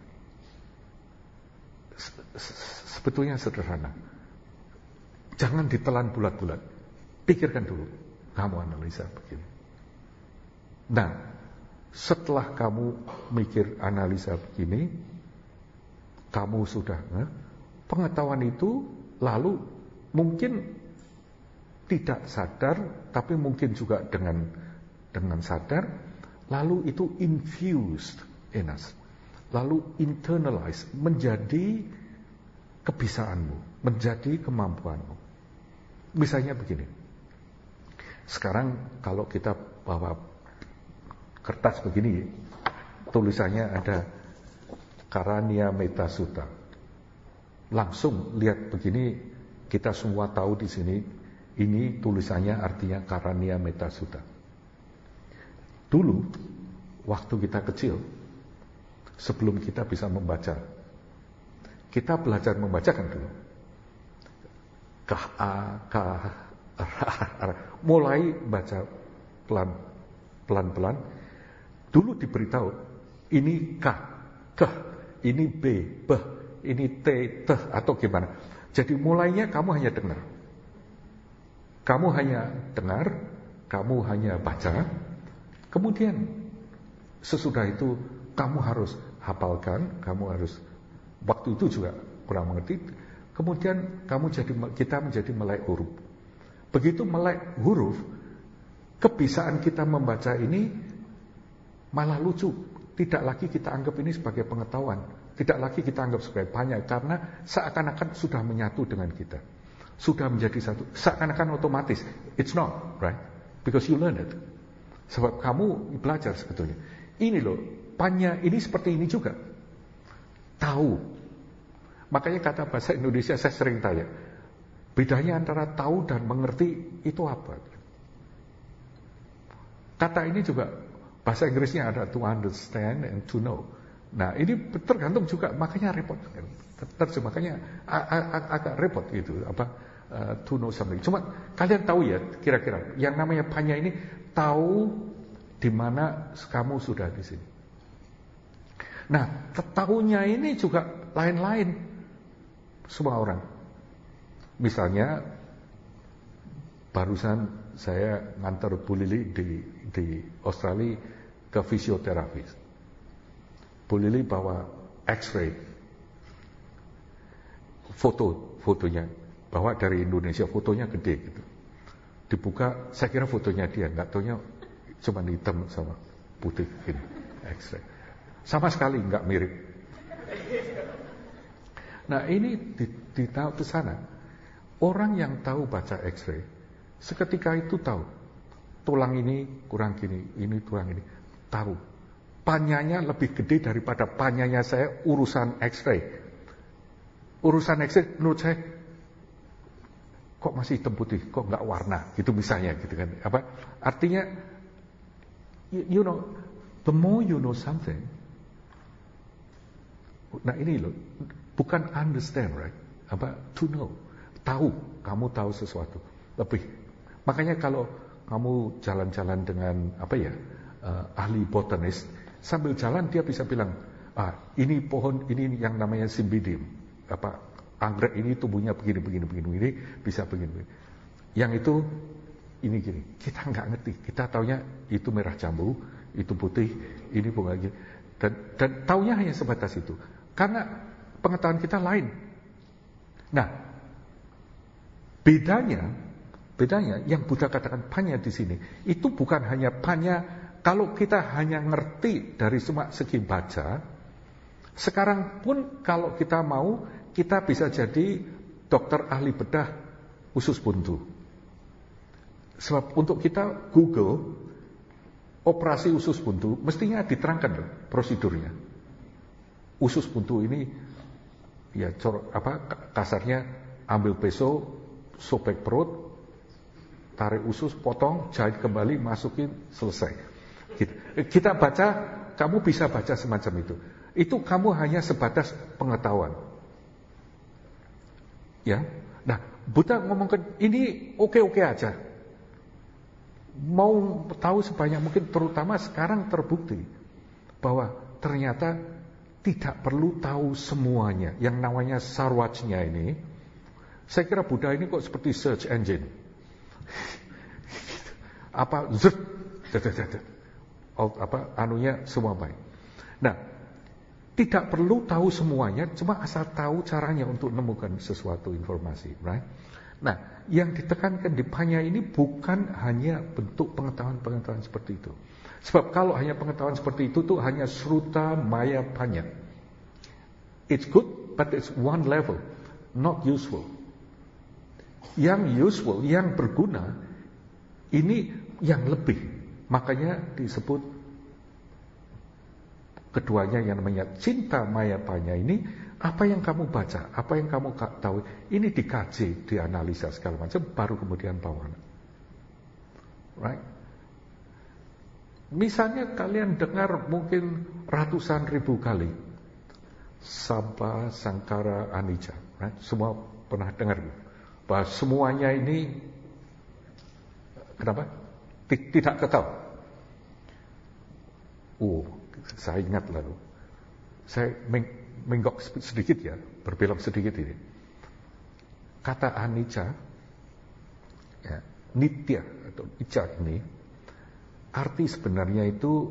Sebetulnya sederhana. Jangan ditelan bulat-bulat. Pikirkan dulu. Kamu analisa begini. Nah, setelah kamu mikir analisa begini, kamu sudah pengetahuan itu lalu mungkin tidak sadar, tapi mungkin juga dengan sadar, lalu itu infused in us, lalu internalized, menjadi kebisaanmu, menjadi kemampuanmu. Misalnya begini, sekarang kalau kita bawa kertas begini, tulisannya ada Karania Metta Sutta. Langsung lihat begini, kita semua tahu di sini, ini tulisannya artinya Karania Metta Sutta. Dulu, waktu kita kecil, sebelum kita bisa membaca, kita belajar membaca kan dulu. Mulai baca pelan-pelan. Dulu diberitahu, ini K, ini B, ini T, atau gimana. Jadi mulainya kamu hanya dengar. Kamu hanya dengar, kamu hanya baca. Kemudian sesudah itu kamu harus hafalkan, kamu harus, waktu itu juga kurang mengerti. Kemudian kita menjadi melek huruf. Begitu melek huruf, kebisaan kita membaca ini malah lucu. Tidak lagi kita anggap ini sebagai pengetahuan, tidak lagi kita anggap sebagai banyak, karena seakan-akan sudah menyatu dengan kita, sudah menjadi satu, seakan-akan otomatis. It's not, right? Because you learn it. Sebab kamu belajar sebetulnya. Ini loh, panya ini seperti ini juga. Tahu. Makanya kata bahasa Indonesia saya sering tanya, bedanya antara tahu dan mengerti itu apa? Kata ini juga bahasa Inggrisnya ada to understand and to know. Nah ini tergantung juga, makanya repot. Makanya agak repot gitu, to know something. Cuma kalian tahu ya, kira-kira yang namanya panya ini tahu di mana kamu sudah di sini. Nah, tahunya ini juga lain-lain semua orang. Misalnya barusan saya ngantar Bu Lili di Australia ke fisioterapi. Bu Lili bawa X-ray, fotonya, bawa dari Indonesia, fotonya gede gitu. Dibuka, saya kira fotonya dia, nggak taunya cuma hitam sama putih gini, X-ray. Sama sekali nggak mirip. Nah ini di sana, orang yang tahu baca X-ray, seketika itu tahu tulang ini kurang gini, ini tulang ini. Tahu. Panyanya lebih gede daripada panyanya saya urusan X-ray. Urusan X-ray menurut saya, kok masih hitam putih, kok nggak warna, gitu misalnya, gitu kan. Artinya, you know, the more you know something, nah ini loh, bukan understand, right? To know. Tahu, kamu tahu sesuatu. Lebih. Makanya kalau kamu jalan-jalan dengan, ahli botanis, sambil jalan dia bisa bilang, ini pohon, ini yang namanya Cymbidium. Anggrek ini tumbuhnya begini, bisa begini. Yang itu, ini gini. Kita nggak ngerti. Kita taunya itu merah jambu, itu putih, ini bunga gini. Dan taunya hanya sebatas itu. Karena pengetahuan kita lain. Nah, bedanya yang Buddha katakan panya di sini, itu bukan hanya panya kalau kita hanya ngerti dari semua segi baca. Sekarang pun kalau kita mau, kita bisa jadi dokter ahli bedah usus buntu. Sebab untuk kita Google operasi usus buntu, mestinya diterangkan loh prosedurnya. Usus buntu ini, ya kasarnya ambil pisau, sobek perut, tarik usus, potong, jahit kembali, masukin, selesai. Gitu. Kita baca, kamu bisa baca semacam itu. Itu kamu hanya sebatas pengetahuan. Ya, nah Buddha ngomongkan ini oke-oke aja. Mau tahu sebanyak mungkin, terutama sekarang terbukti bahwa ternyata tidak perlu tahu semuanya. Yang namanya sarwajnya ini, saya kira Buddha ini kok seperti search engine. Anunya semua baik. Nah, tidak perlu tahu semuanya, cuma asal tahu caranya untuk menemukan sesuatu informasi, right? Nah, yang ditekankan di panya ini bukan hanya bentuk pengetahuan-pengetahuan seperti itu. Sebab kalau hanya pengetahuan seperti itu tuh hanya sruta maya panya. It's good, but it's one level, not useful. Yang useful, yang berguna, ini yang lebih. Makanya disebut keduanya yang namanya cinta maya panya ini, apa yang kamu baca, apa yang kamu tahu, ini dikaji, dianalisa segala macam, baru kemudian bawana. Right? Misalnya kalian dengar mungkin ratusan ribu kali Sabba Sankara Anicca, right? Semua pernah dengar bahwa semuanya ini kenapa? Tidak kekal. Saya ingat lalu. Saya menggok sedikit ya, berbelok sedikit ini. Kata anicca, ya, nitya atau nicca ini, arti sebenarnya itu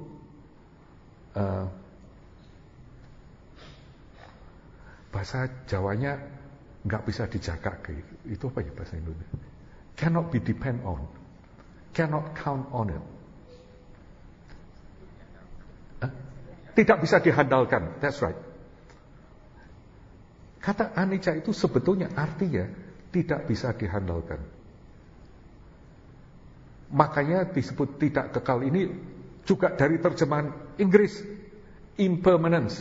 bahasa Jawanya nggak bisa dijaga. Itu apa ya bahasa Indonesia? Cannot be depend on, cannot count on it. Tidak bisa dihandalkan. That's right. Kata anicca itu sebetulnya artinya tidak bisa dihandalkan. Makanya disebut tidak kekal ini juga dari terjemahan Inggris, impermanence.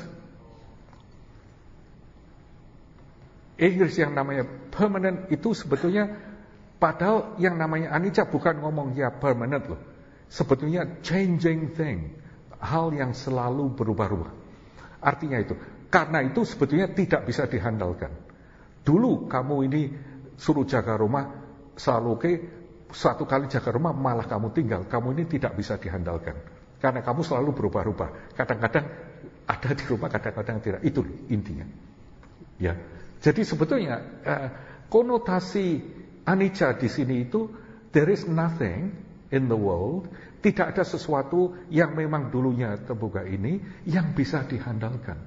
Inggris yang namanya permanent itu sebetulnya, padahal yang namanya anicca bukan ngomong ya permanent loh. Sebetulnya changing thing, hal yang selalu berubah-ubah. Artinya itu, karena itu sebetulnya tidak bisa dihandalkan. Dulu kamu ini suruh jaga rumah, selalu oke, suatu kali jaga rumah malah kamu tinggal. Kamu ini tidak bisa dihandalkan. Karena kamu selalu berubah-ubah. Kadang-kadang ada di rumah, kadang-kadang tidak. Itu intinya. Ya. Jadi sebetulnya konotasi anicca di sini itu, there is nothing in the world, tidak ada sesuatu yang memang dulunya terbuka ini yang bisa dihandalkan.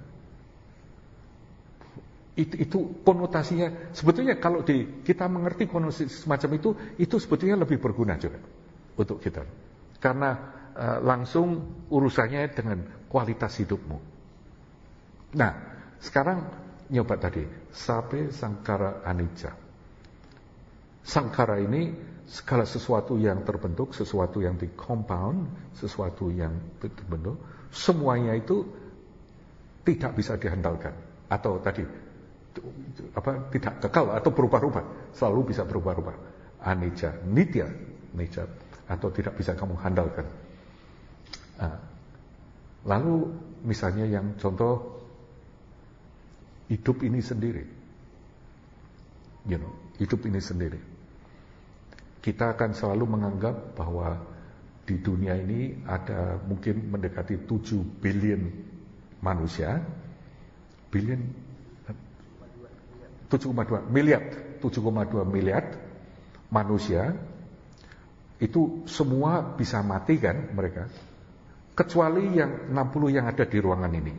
Itu konotasinya. Sebetulnya kalau kita mengerti konotasi semacam itu sebetulnya lebih berguna juga untuk kita. Karena langsung urusannya dengan kualitas hidupmu. Nah, sekarang nyoba tadi, Sabbe Sankara Anicca. Sankara ini segala sesuatu yang terbentuk, sesuatu yang di compound, sesuatu yang terbentuk, semuanya itu tidak bisa dihandalkan. Atau tadi, tidak kekal atau berubah-ubah, selalu bisa berubah-ubah. Anicca, nitya, nature, atau tidak bisa kamu handalkan. Lalu misalnya yang contoh hidup ini sendiri, hidup ini sendiri. Kita akan selalu menganggap bahwa di dunia ini ada mungkin mendekati 7 billion manusia, 7,2 miliar manusia, itu semua bisa mati kan mereka, kecuali yang 60 yang ada di ruangan ini.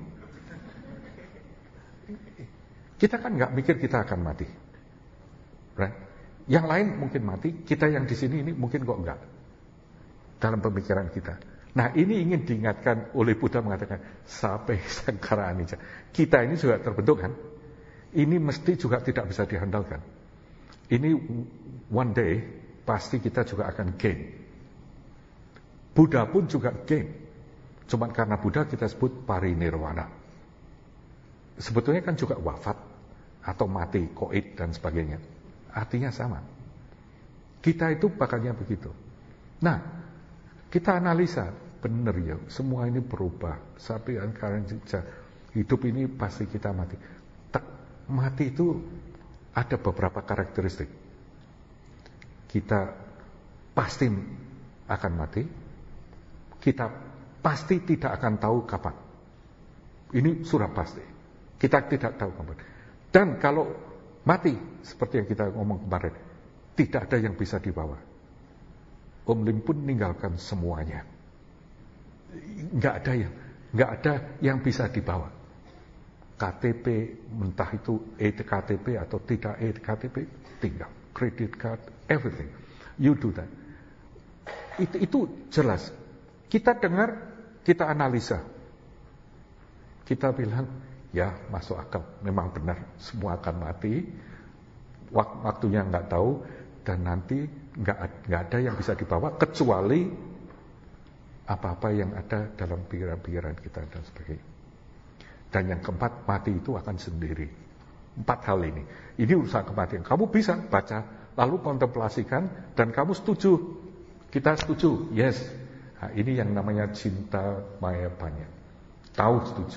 Kita kan nggak mikir kita akan mati, right? Yang lain mungkin mati, kita yang di sini ini mungkin kok enggak dalam pemikiran kita. Nah, ini ingin diingatkan oleh Buddha mengatakan sape sangkara anicca. Kita ini juga terbentuk kan? Ini mesti juga tidak bisa dihandalkan. Ini one day pasti kita juga akan gain. Buddha pun juga gain. Cuman karena Buddha kita sebut parinirwana. Sebetulnya kan juga wafat atau mati, koid dan sebagainya. Artinya sama. Kita itu pakalnya begitu. Nah, kita analisa, benar ya, semua ini berubah. Sampai sekarang hidup ini pasti kita mati. Mati itu ada beberapa karakteristik. Kita pasti akan mati. Kita pasti tidak akan tahu kapan. Ini sudah pasti. Kita tidak tahu kapan. Dan kalau mati, seperti yang kita ngomong kemarin, tidak ada yang bisa dibawa. Om Lim pun meninggalkan semuanya. Nggak ada yang bisa dibawa. KTP, entah itu e-KTP atau tidak e-KTP, tinggal. Credit card, everything. You do that. Itu jelas. Kita dengar, kita analisa. Kita bilang, ya masuk akal, memang benar, semua akan mati, waktunya nggak tahu, dan nanti nggak ada yang bisa dibawa kecuali apa-apa yang ada dalam pikiran-pikiran kita dan sebagainya. Dan yang keempat, mati itu akan sendiri. 4 hal ini. Ini urusan kematian. Kamu bisa baca, lalu kontemplasikan, dan kamu setuju. Kita setuju, yes. Nah, ini yang namanya cinta maya panya. Tahu setuju.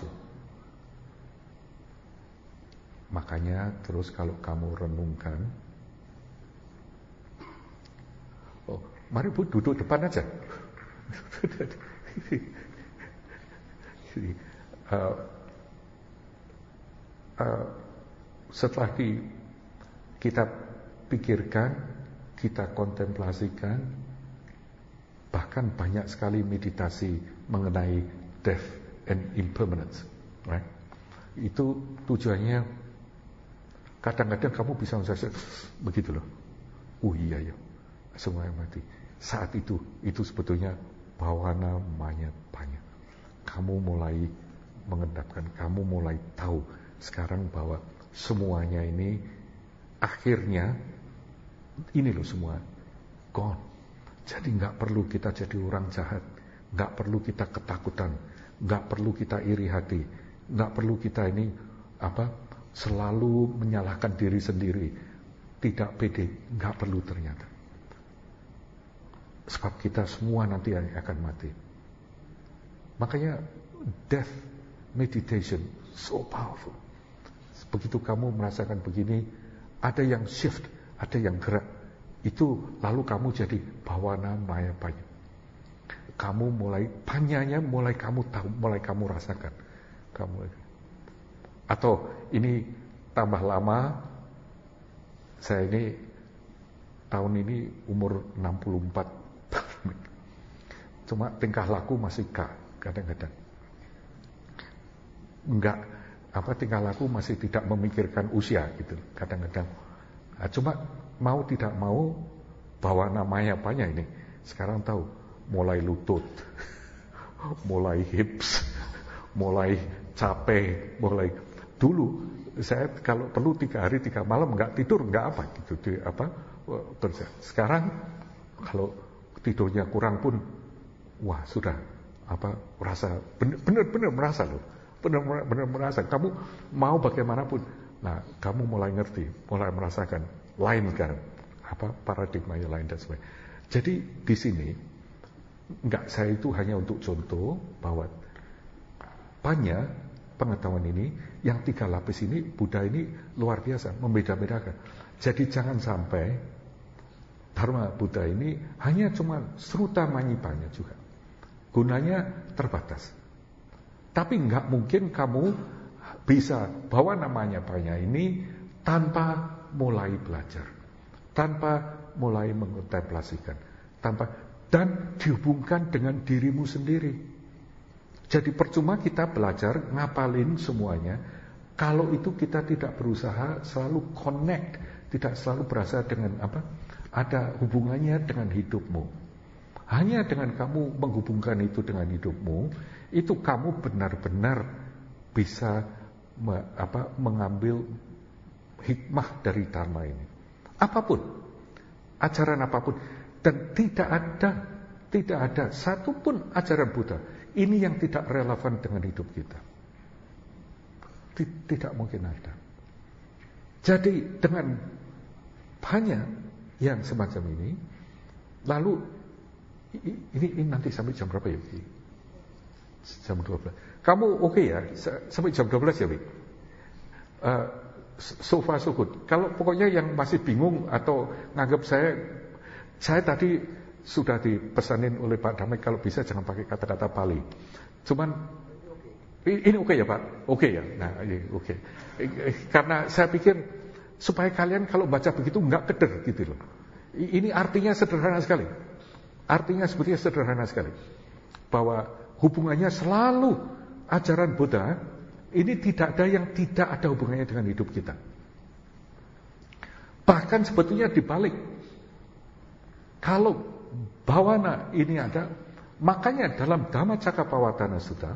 Makanya terus kalau kamu renungkan, mari Bu duduk depan aja. Setelah kita pikirkan, kita kontemplasikan, bahkan banyak sekali meditasi mengenai death and impermanence, right? Itu tujuannya, kadang-kadang kamu bisa merasa begitu loh. Oh iya ya, semua yang mati. Saat itu sebetulnya bhawana maya panya. Kamu mulai mengendapkan, kamu mulai tahu sekarang bahwa semuanya ini akhirnya ini loh semua gone. Jadi nggak perlu kita jadi orang jahat, nggak perlu kita ketakutan, nggak perlu kita iri hati, nggak perlu kita ini selalu menyalahkan diri sendiri, tidak pede, nggak perlu ternyata. Sebab kita semua nanti akan mati. Makanya death meditation so powerful. Begitu kamu merasakan begini, ada yang shift, ada yang gerak. Itu lalu kamu jadi bhawana maya panya. Kamu mulai panyanya, mulai kamu tahu, mulai kamu rasakan. Atau ini tambah lama, saya ini tahun ini umur 64. Cuma tingkah laku masih kadang-kadang. Enggak, tingkah laku masih tidak memikirkan usia gitu kadang-kadang. Cuma mau tidak mau bhawana maya panya ini sekarang tahu, mulai lutut, mulai hips, mulai capek, mulai dulu saya kalau perlu 3 hari 3 malam nggak tidur, nggak apa gitu, kerja. Sekarang Kalau tidurnya kurang pun, wah sudah, merasa, benar-benar merasa loh. Benar-benar merasa, kamu mau bagaimanapun. Nah, kamu mulai ngerti, mulai merasakan, lain sekarang. Paradigmanya lain dan sebagainya. Jadi di sini, saya itu hanya untuk contoh bahwa banyak pengetahuan ini, yang 3 lapis ini, Buddha ini luar biasa, membeda-bedakan. Jadi jangan sampai Dharma Buddha ini hanya cuma Sruta Manyipanya juga. Gunanya terbatas. Tapi nggak mungkin kamu bisa bawa namanya banyak ini tanpa mulai belajar, tanpa mulai mengontemplasikan, dan dihubungkan dengan dirimu sendiri. Jadi percuma kita belajar ngapalin semuanya kalau itu kita tidak berusaha selalu connect, tidak selalu berasa dengan ada hubungannya dengan hidupmu. Hanya dengan kamu menghubungkan itu dengan hidupmu, itu kamu benar-benar bisa mengambil hikmah dari Dharma ini. Apapun, ajaran apapun, dan tidak ada satupun ajaran Buddha ini yang tidak relevan dengan hidup kita. Tidak mungkin ada. Jadi dengan banyak yang semacam ini, lalu ini nanti sampai jam berapa ya? Jam 12. Kamu oke ya? Sampai jam 12 ya, Wi? So far so good. Kalau pokoknya yang masih bingung atau nganggap saya tadi sudah dipesanin oleh Pak Damai kalau bisa jangan pakai kata-kata Pali. Cuman ini oke ya, Pak? Oke ya? Nah, oke. Karena saya pikir supaya kalian kalau baca begitu nggak keder gitu loh. Ini artinya sederhana sekali. Artinya sebetulnya sederhana sekali. Bahwa hubungannya selalu ajaran Buddha ini tidak ada yang tidak ada hubungannya dengan hidup kita. Bahkan sebetulnya dibalik. Kalau bawana ini ada, makanya dalam Dhammacakkappavattana Sutta,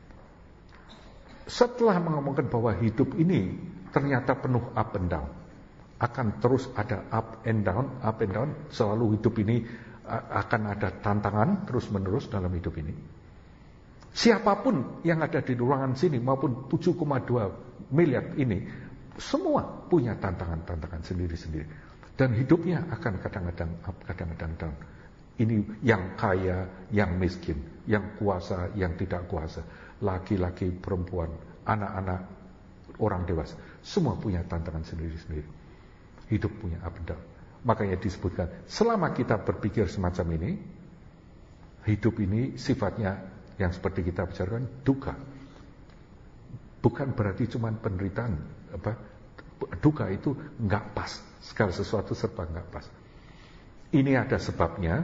setelah mengomongkan bahwa hidup ini ternyata penuh up and down, akan terus ada up and down, selalu hidup ini akan ada tantangan terus-menerus dalam hidup ini. Siapapun yang ada di ruangan sini maupun 7,2 miliar ini, semua punya tantangan-tantangan sendiri-sendiri. Dan hidupnya akan kadang-kadang up, kadang-kadang down. Ini yang kaya, yang miskin, yang kuasa, yang tidak kuasa, laki-laki, perempuan, anak-anak, orang dewasa, semua punya tantangan sendiri-sendiri. Hidup punya up and down. Makanya disebutkan, selama kita berpikir semacam ini, hidup ini sifatnya yang seperti kita bicarakan, dukkha. Bukan berarti cuma penderitaan. Dukkha itu nggak pas. Segala sesuatu serba nggak pas. Ini ada sebabnya.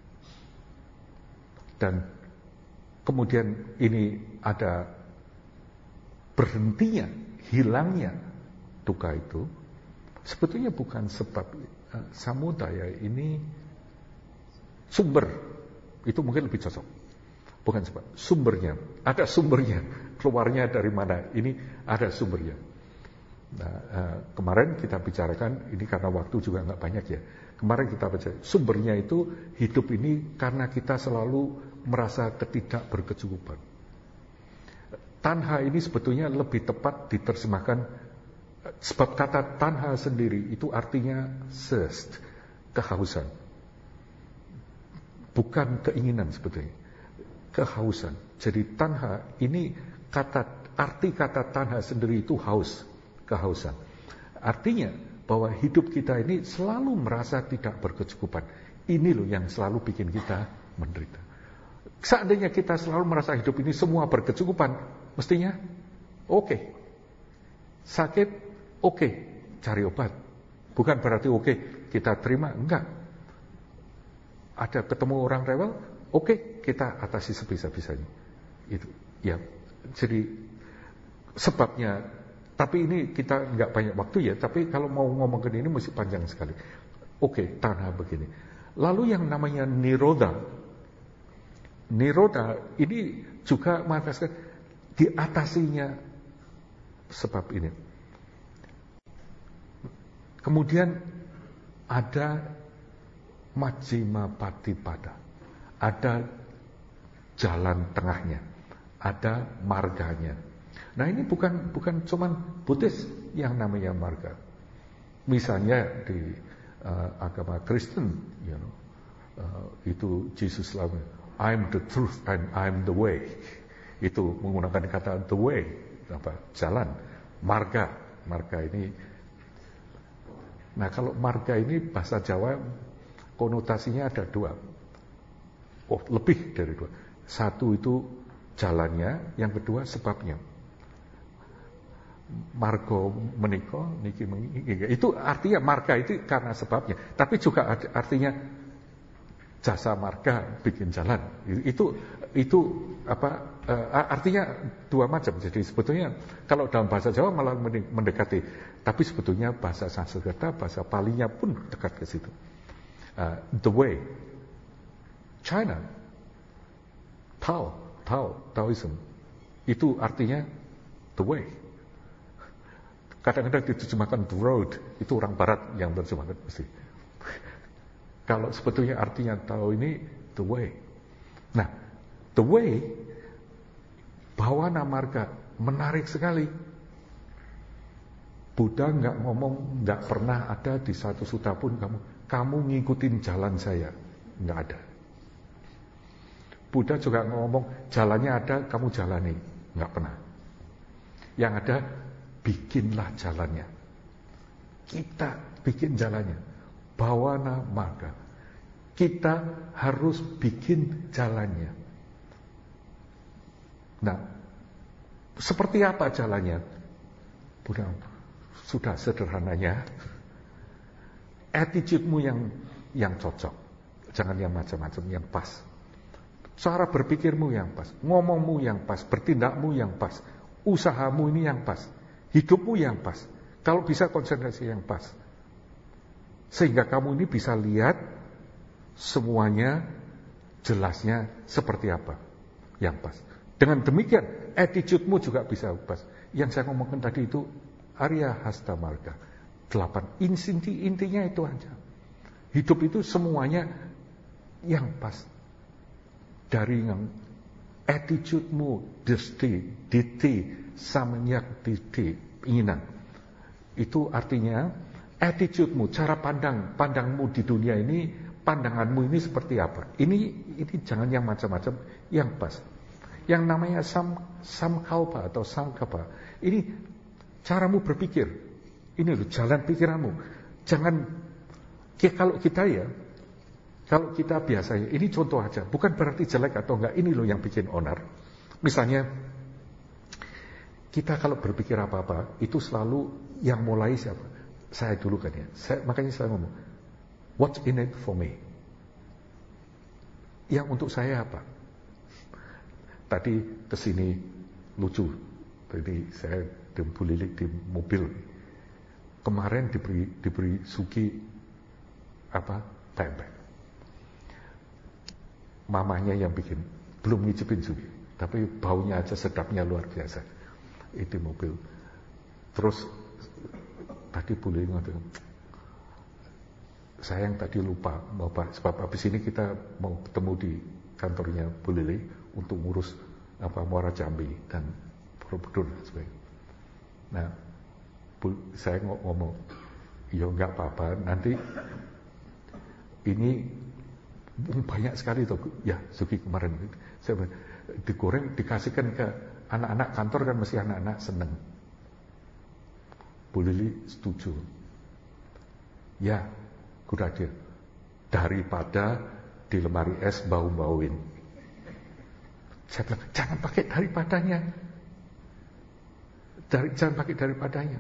Dan kemudian ini ada berhentinya, hilangnya dukkha itu. Sebetulnya bukan sebab samudaya ini sumber, itu mungkin lebih cocok. Bukan sebab, sumbernya, ada sumbernya, keluarnya dari mana, ini ada sumbernya. Nah, kemarin kita bicarakan, ini karena waktu juga nggak banyak ya, kemarin kita baca, sumbernya itu hidup ini karena kita selalu merasa ketidakberkecukupan. Tanha ini sebetulnya lebih tepat diterjemahkan, sebab kata tanha sendiri itu artinya thirst, kehausan. Bukan keinginan sebetulnya, kehausan. Jadi tanha ini arti kata tanha sendiri itu haus, kehausan. Artinya bahwa hidup kita ini selalu merasa tidak berkecukupan. Ini loh yang selalu bikin kita menderita. Seandainya kita selalu merasa hidup ini semua berkecukupan, mestinya oke. Sakit, oke, cari obat. Bukan berarti oke, kita terima, enggak. Ada ketemu orang rewel, oke, kita atasi sebisa-bisanya. Itu, ya. Jadi sebabnya, tapi ini kita enggak banyak waktu ya, tapi kalau mau ngomongin ini mesti panjang sekali. Oke, tanha begini. Lalu yang namanya nirodha. Nirodha ini juga mengatakan diatasinya sebab ini. Kemudian ada Majjhima Patipada. Ada jalan tengahnya, ada marganya. Nah ini bukan cuman Buddhis yang namanya marga. Misalnya di agama Kristen, itu Jesus selalu, I'm the truth and I'm the way. Itu menggunakan kata the way, jalan, marga ini. Nah kalau marga ini bahasa Jawa konotasinya ada dua, lebih dari dua. Satu itu jalannya, yang kedua sebabnya. Margo meniko, niki meniki. Itu artinya marga itu karena sebabnya. Tapi juga artinya jasa marga bikin jalan. Itu artinya dua macam. Jadi sebetulnya kalau dalam bahasa Jawa malah mendekati. Tapi sebetulnya bahasa Sanskerta, bahasa Palinya pun dekat ke situ. The way. China. Taoism. Itu artinya the way. Kadang-kadang diterjemahkan the road, itu orang barat yang terjemahkan pasti. Kalau sebetulnya artinya Tao ini the way. Nah, the way, Bhawana marga, menarik sekali. Buddha nggak pernah ada di satu sutta pun kamu ngikutin jalan saya, nggak ada. Buddha juga ngomong jalannya ada, kamu jalani, nggak pernah. Yang ada, bikinlah jalannya. Kita bikin jalannya. Bhawana marga. Kita harus bikin jalannya. Nah, seperti apa jalannya? Sudah sederhananya, attitude-mu yang cocok. Jangan yang macam-macam, yang pas. Cara berpikirmu yang pas, ngomongmu yang pas, bertindakmu yang pas, usahamu ini yang pas, hidupmu yang pas. Kalau bisa konsentrasi yang pas. Sehingga kamu ini bisa lihat semuanya jelasnya seperti apa yang pas. Dengan demikian, attitude-mu juga bisa pas. Yang saya ngomongkan tadi itu Arya Hasta Marga. 8. Intinya itu aja. Hidup itu semuanya yang pas. Dari yang attitude-mu, diti, samanyak diti, inginan. Itu artinya attitude-mu, cara pandangmu di dunia ini, pandanganmu ini seperti apa. Ini jangan yang macam-macam, yang pas. Yang namanya samkalpa atau sangkapa, ini caramu berpikir. Ini loh jalan pikiranmu. Jangan, kalau kita biasanya, ini contoh aja, bukan berarti jelek atau enggak, ini loh yang bikin onar. Misalnya, kita kalau berpikir apa-apa, itu selalu yang mulai siapa? Saya dulu kan ya, makanya saya ngomong, what's in it for me? Yang untuk saya apa? Tadi kesini lucu, tadi saya dengan Bu Lili di mobil, kemarin diberi sugi tempe. Mamanya yang bikin, belum ngicipin sugi, tapi baunya aja sedapnya luar biasa. Itu mobil. Terus tadi Bu Lili ngomong, sayang tadi lupa, sebab habis ini kita mau ketemu di kantornya Bu Lili untuk ngurus Muara Jambi dan Borobudur dan sebagainya. Nah, saya ngomong, ya nggak apa-apa, nanti ini banyak sekali tuh, ya sugi kemarin saya digoreng dikasihkan ke anak-anak kantor kan mesti anak-anak seneng. Bu Lili setuju. Ya, kuda dia daripada di lemari es bau-bauin. Saya bilang, jangan pakai daripadanya. Jangan pakai daripadanya.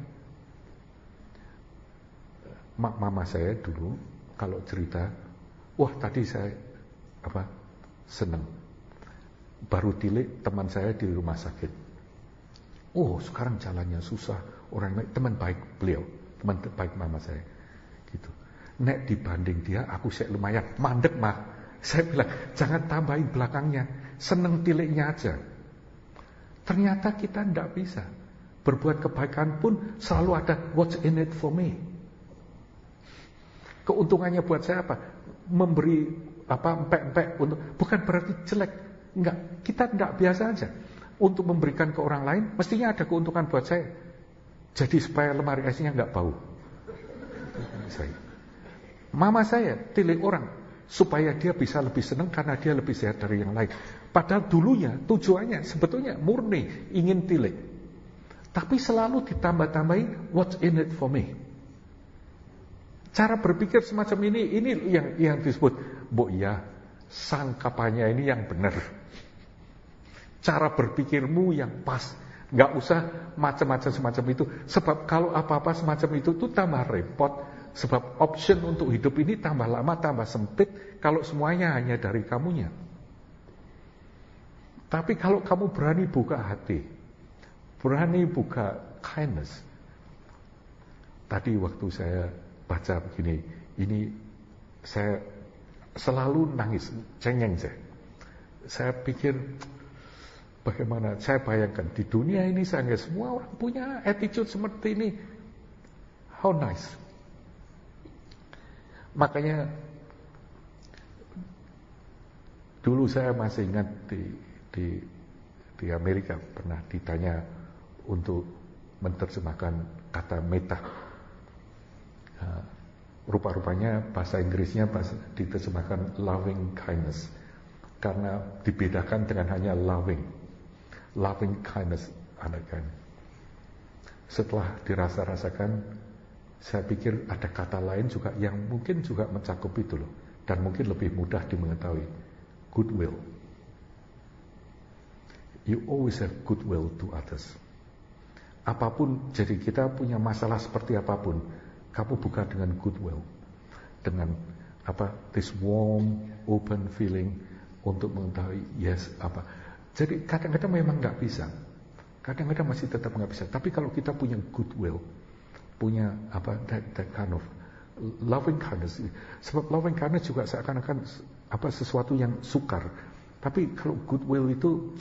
Mama saya dulu kalau cerita, wah tadi saya seneng. Baru tilik teman saya di rumah sakit. Oh sekarang jalannya susah. Teman baik beliau, teman baik mama saya. Gitu. Nek dibanding dia, aku sih lumayan mandek mah. Saya bilang, jangan tambahin belakangnya, seneng tiliknya aja. Ternyata kita tidak bisa. Berbuat kebaikan pun selalu ada what's in it for me. Keuntungannya buat saya apa? memberi empek-empek untuk, bukan berarti jelek. Enggak, kita enggak biasa aja. Untuk memberikan ke orang lain, mestinya ada keuntungan buat saya. Jadi supaya lemari esnya enggak bau. Mama saya tilik orang supaya dia bisa lebih senang karena dia lebih sehat dari yang lain. Padahal dulunya tujuannya sebetulnya murni ingin tilik. Tapi selalu ditambah-tambahin what's in it for me. Cara berpikir semacam ini yang disebut, Bu ya, sangkapannya ini yang benar. Cara berpikirmu yang pas. Nggak usah macam-macam semacam itu. Sebab kalau apa-apa semacam itu tuh tambah repot. Sebab option untuk hidup ini tambah lama, tambah sempit kalau semuanya hanya dari kamunya. Tapi kalau kamu berani buka hati, berani buka kindness. Tadi waktu saya baca begini, ini saya selalu nangis, cengeng saya. Saya pikir bagaimana, saya bayangkan di dunia ini saya semua orang punya attitude seperti ini. How nice. Makanya dulu saya masih ingat di Amerika pernah ditanya untuk menerjemahkan kata meta. Rupa-rupanya bahasa Inggrisnya diterjemahkan loving kindness karena dibedakan dengan hanya loving kindness anakan. Setelah dirasa-rasakan, saya pikir ada kata lain juga yang mungkin juga mencakup itu loh, dan mungkin lebih mudah dimengetahui. Goodwill. You always have goodwill to others. Apapun, jadi kita punya masalah seperti apapun, kamu buka dengan goodwill, dengan this warm, open feeling untuk mengetahui yes apa. Jadi kadang-kadang memang nggak bisa, kadang-kadang masih tetap nggak bisa. Tapi kalau kita punya goodwill, punya that kind of loving kindness. Sebab loving kindness juga seakan-akan sesuatu yang sukar. Tapi kalau goodwill itu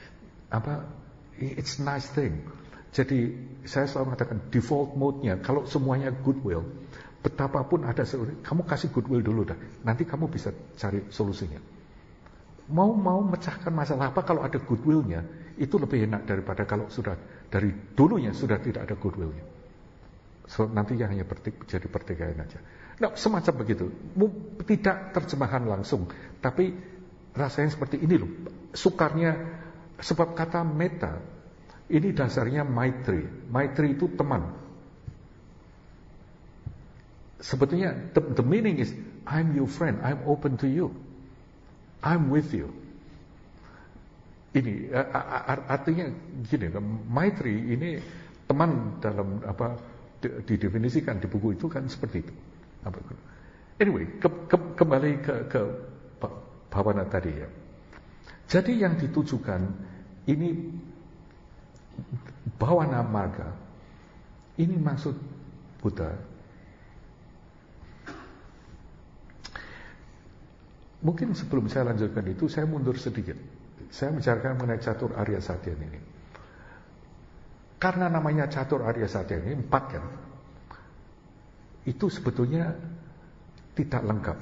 it's nice thing. Jadi saya selalu mengatakan default mode-nya kalau semuanya goodwill, betapapun ada kamu kasih goodwill dulu dah. Nanti kamu bisa cari solusinya. Mau mecahkan masalah apa kalau ada goodwill-nya, itu lebih enak daripada kalau sudah dari dulunya sudah tidak ada goodwill-nya. So, nanti yang hanya jadi pertikaian aja. Nah, semacam begitu. Tidak terjemahan langsung, tapi rasanya seperti ini loh. Sukarnya, sebab kata meta ini dasarnya maitri. Maitri itu teman. Sebetulnya the meaning is I'm your friend, I'm open to you, I'm with you. Ini artinya gini, maitri ini teman dalam didefinisikan di buku itu kan seperti itu. Anyway, kembali ke bhavana tadi ya. Jadi yang ditujukan ini bhavana marga. Ini maksud Buddha. Mungkin sebelum saya lanjutkan itu, saya mundur sedikit. Saya bicarakan mengenai catur Arya Satya ini. Karena namanya catur Arya Satya ini 4 kan, itu sebetulnya tidak lengkap.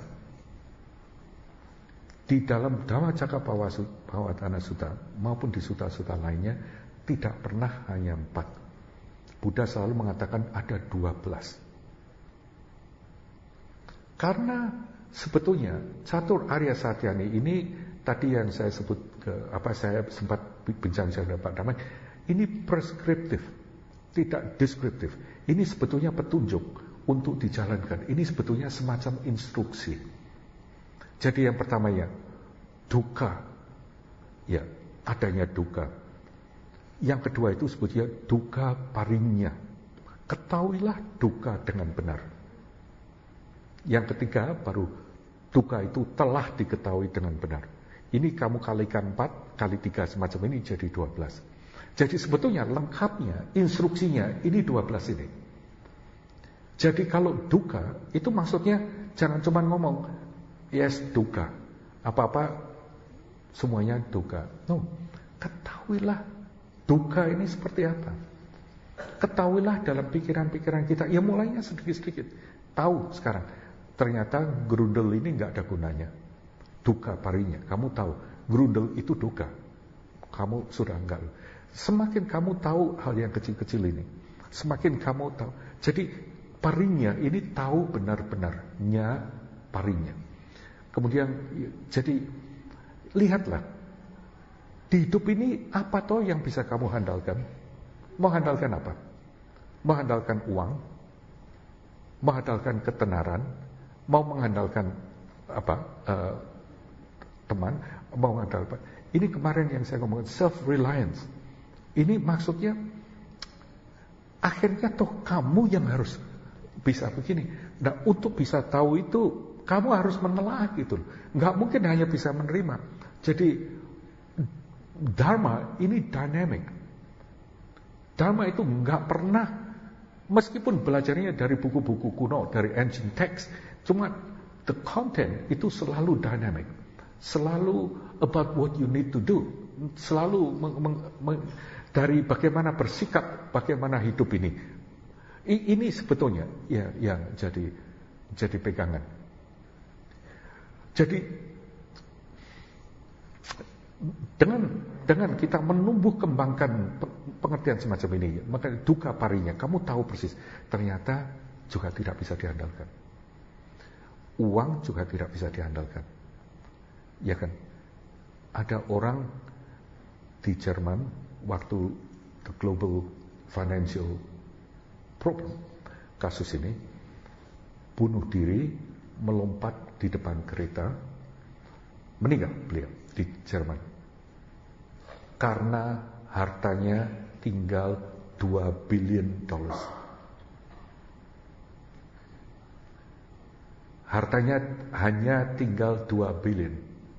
Di dalam Dhammacakkappavattana Sutta maupun di sutta-sutta lainnya tidak pernah hanya 4. Buddha selalu mengatakan ada 12. Karena sebetulnya catur Arya Satyani ini tadi yang saya sebut saya sempat bincang dengan Pak Damai. Ini preskriptif, tidak deskriptif. Ini sebetulnya petunjuk untuk dijalankan. Ini sebetulnya semacam instruksi. Jadi yang pertama ya, dukkha. Ya, adanya dukkha. Yang kedua itu sebetulnya dukkha parinya. Ketahuilah dukkha dengan benar. Yang ketiga baru dukkha itu telah diketahui dengan benar. Ini kamu kalikan 4, kali 3 semacam ini jadi 12. Jadi sebetulnya lengkapnya, instruksinya ini 12 ini. Jadi kalau dukkha itu maksudnya jangan cuma ngomong yes dukkha, apa-apa semuanya dukkha. No, ketahuilah dukkha ini seperti apa. Ketahuilah dalam pikiran-pikiran kita, ya mulainya sedikit-sedikit. Tahu sekarang Ternyata grundel ini nggak ada gunanya. Dukkha parinya, kamu tahu, grundel itu dukkha. Kamu sudah enggak. Semakin kamu tahu hal yang kecil-kecil ini, semakin kamu tahu. Jadi parinya ini tahu benar-benarnya parinya. Kemudian jadi lihatlah, di hidup ini apa toh yang bisa kamu handalkan? Mau handalkan apa? Mengandalkan uang, mengandalkan ketenaran, mau mengandalkan apa? Teman, mau mengandalkan. Ini kemarin yang saya ngomongin self-reliance. Ini maksudnya akhirnya toh kamu yang harus bisa begini. Nah, untuk bisa tahu itu kamu harus menelaah gitu loh. Nggak mungkin hanya bisa menerima. Jadi Dharma ini dynamic. Dharma itu nggak pernah, meskipun belajarnya dari buku-buku kuno, dari ancient text, cuma the content itu selalu dynamic. Selalu about what you need to do. Selalu dari bagaimana bersikap, bagaimana hidup ini. Ini sebetulnya ya yang jadi pegangan. Jadi dengan kita menumbuh kembangkan pengertian semacam ini, maka dukkha parinya, kamu tahu persis, ternyata juga tidak bisa diandalkan. Uang juga tidak bisa diandalkan. Ya kan? Ada orang di Jerman waktu the global financial problem, kasus ini, bunuh diri, melompat di depan kereta, meninggal beliau di Jerman. Karena hartanya tinggal $2 billion. Hartanya hanya tinggal 2 billion.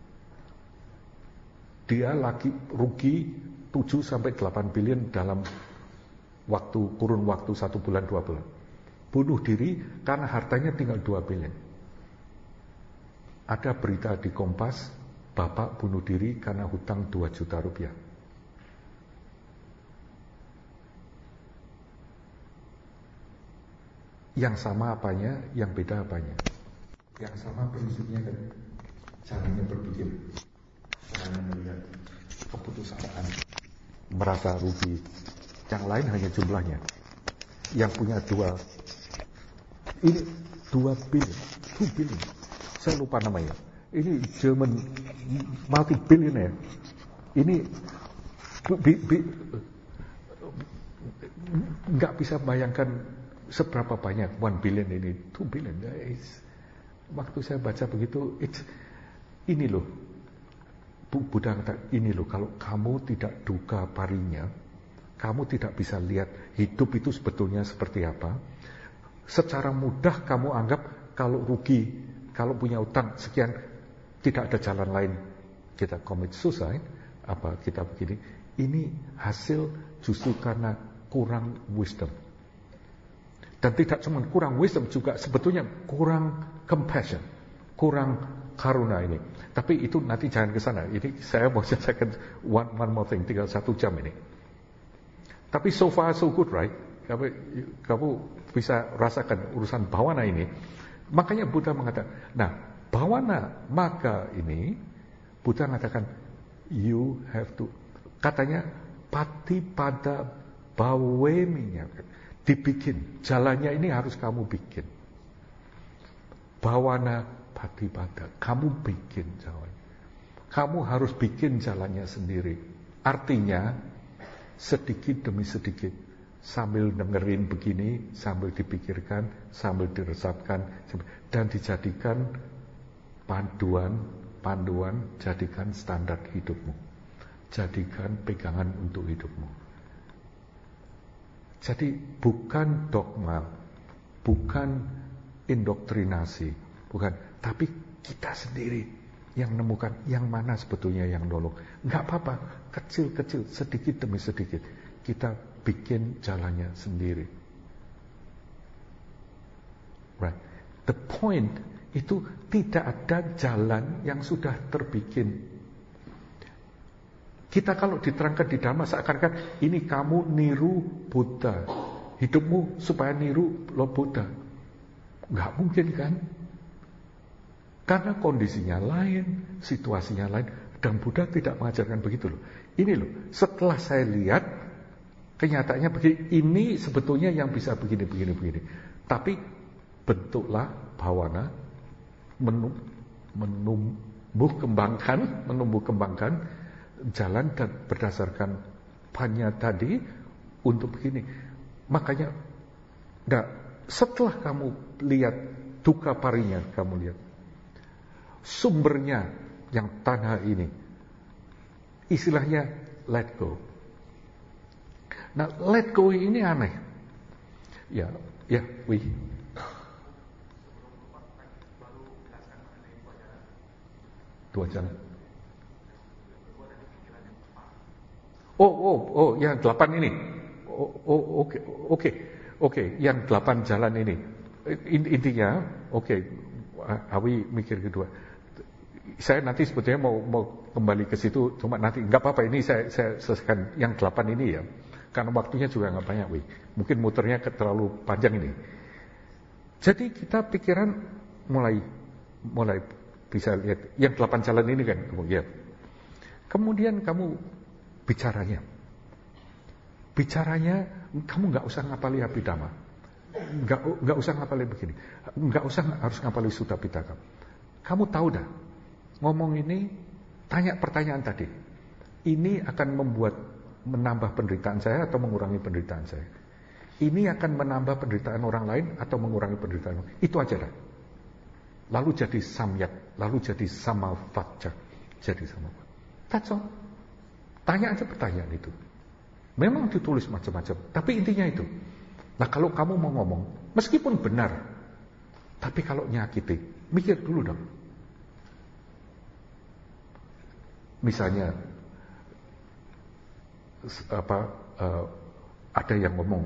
Dia lagi rugi 7-8 billion dalam kurun waktu 1 bulan 2 bulan. Bunuh diri karena hartanya tinggal 2 billion. Ada berita di Kompas, bapak bunuh diri karena hutang 2 juta rupiah. Yang sama apanya, yang beda apanya. Yang sama prinsipnya kan, caranya berpikir, caranya melihat keputusasaan, merasa rugi. Yang lain hanya jumlahnya. Yang punya 2 billion, 2 billion. Saya lupa namanya. Ini German multi-billionaire. Ini nggak bisa bayangkan seberapa banyak 1 billion ini, 2 billion. Waktu saya baca begitu, ini loh, Buddha kata, ini loh, kalau kamu tidak dukkha parinya, kamu tidak bisa lihat hidup itu sebetulnya seperti apa. Secara mudah kamu anggap kalau rugi, kalau punya utang sekian, tidak ada jalan lain, kita commit suicide, apa kita begini. Ini hasil justru karena kurang wisdom. Dan tidak cuma kurang wisdom, juga sebetulnya kurang compassion, kurang karuna ini. Tapi itu nanti jangan ke sana. Ini saya mau selesaikan one more thing, tinggal 1 jam ini. Tapi so far so good, right? Kamu bisa rasakan urusan bhawana ini. Makanya Buddha mengatakan, nah bhawana maka ini, Buddha mengatakan, you have to, katanya patipada bhaveminya, dibikin, jalannya ini harus kamu bikin. Bhawana patipada, kamu bikin jalannya. Kamu harus bikin jalannya sendiri. Artinya, sedikit demi sedikit, sambil dengerin begini, sambil dipikirkan, sambil diresapkan, dan dijadikan panduan, jadikan standar hidupmu. Jadikan pegangan untuk hidupmu. Jadi bukan dogma, bukan indoktrinasi, bukan, tapi kita sendiri yang menemukan yang mana sebetulnya yang nolong. Enggak apa-apa, kecil-kecil, sedikit demi sedikit, kita bikin jalannya sendiri. Right. The point itu tidak ada jalan yang sudah terbikin. Kita kalau diterangkan di Dhamma seakan-akan ini kamu niru Buddha, hidupmu supaya niru lo Buddha. Enggak mungkin kan? Karena kondisinya lain, situasinya lain, dan Buddha tidak mengajarkan begitu loh. Ini loh, setelah saya lihat kenyataannya begini, ini sebetulnya yang bisa begini. Tapi bentuklah bhawana menumbuh kembangkan jalan dan berdasarkan panya tadi untuk begini. Makanya setelah kamu lihat dukkha parinya, kamu lihat sumbernya yang tanha ini, istilahnya let go. Nah, let go ini aneh. Ya, dua jalan. Oh, yang 8 ini. Oke, yang 8 jalan ini. Intinya, Awi mikir kedua. Saya nanti sebetulnya mau kembali ke situ, cuma nanti nggak apa-apa, ini saya selesaikan yang 8 ini ya. Karena waktunya juga nggak banyak, mungkin muternya terlalu panjang ini. Jadi kita pikiran mulai bisa lihat yang 8 jalan ini kan, kemudian kamu bicaranya kamu nggak usah ngapali Abhidhamma, nggak usah ngapali begini, nggak usah harus ngapali Sutta Pitaka. Kamu tahu dah, ngomong ini, tanya pertanyaan tadi, ini akan menambah penderitaan saya atau mengurangi penderitaan saya? Ini akan menambah penderitaan orang lain atau mengurangi penderitaan orang lain? Itu aja dah. Lalu jadi samyak, lalu jadi samavacca, jadi samavacca. That's all. Tanya aja pertanyaan itu. Memang ditulis macam-macam, tapi intinya itu. Nah, kalau kamu mau ngomong, meskipun benar, tapi kalau nyakiti, mikir dulu dong. Misalnya ada yang ngomong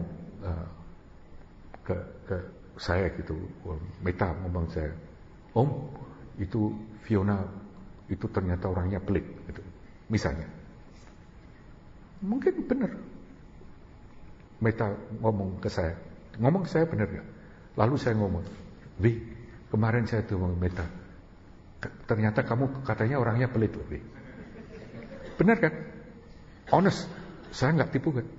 ke saya gitu, Meta ngomong saya, Om, itu Fiona itu ternyata orangnya pelit gitu. Misalnya mungkin benar Meta ngomong ke saya benar gak? Lalu saya ngomong, kemarin saya tuh ngomong Meta, ternyata kamu katanya orangnya pelit loh, benar kan? Honest, saya nggak tipu kan?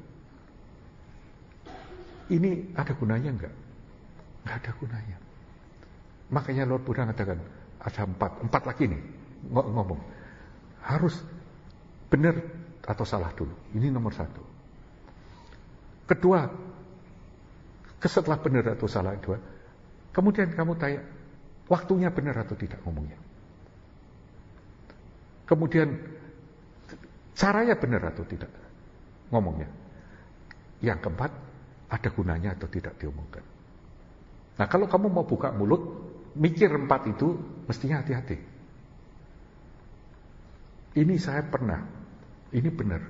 Ini ada gunanya nggak? Nggak ada gunanya. Makanya Lord Buddha mengatakan ada 4 lagi nih ngomong. Harus benar atau salah dulu. Ini nomor 1. Kedua, setelah benar atau salah kedua, kemudian kamu tanya waktunya benar atau tidak ngomongnya. Kemudian caranya benar atau tidak ngomongnya. Yang keempat, ada gunanya atau tidak diomongkan. Nah, kalau kamu mau buka mulut, mikir 4 itu, mestinya hati-hati. Ini saya pernah, ini benar.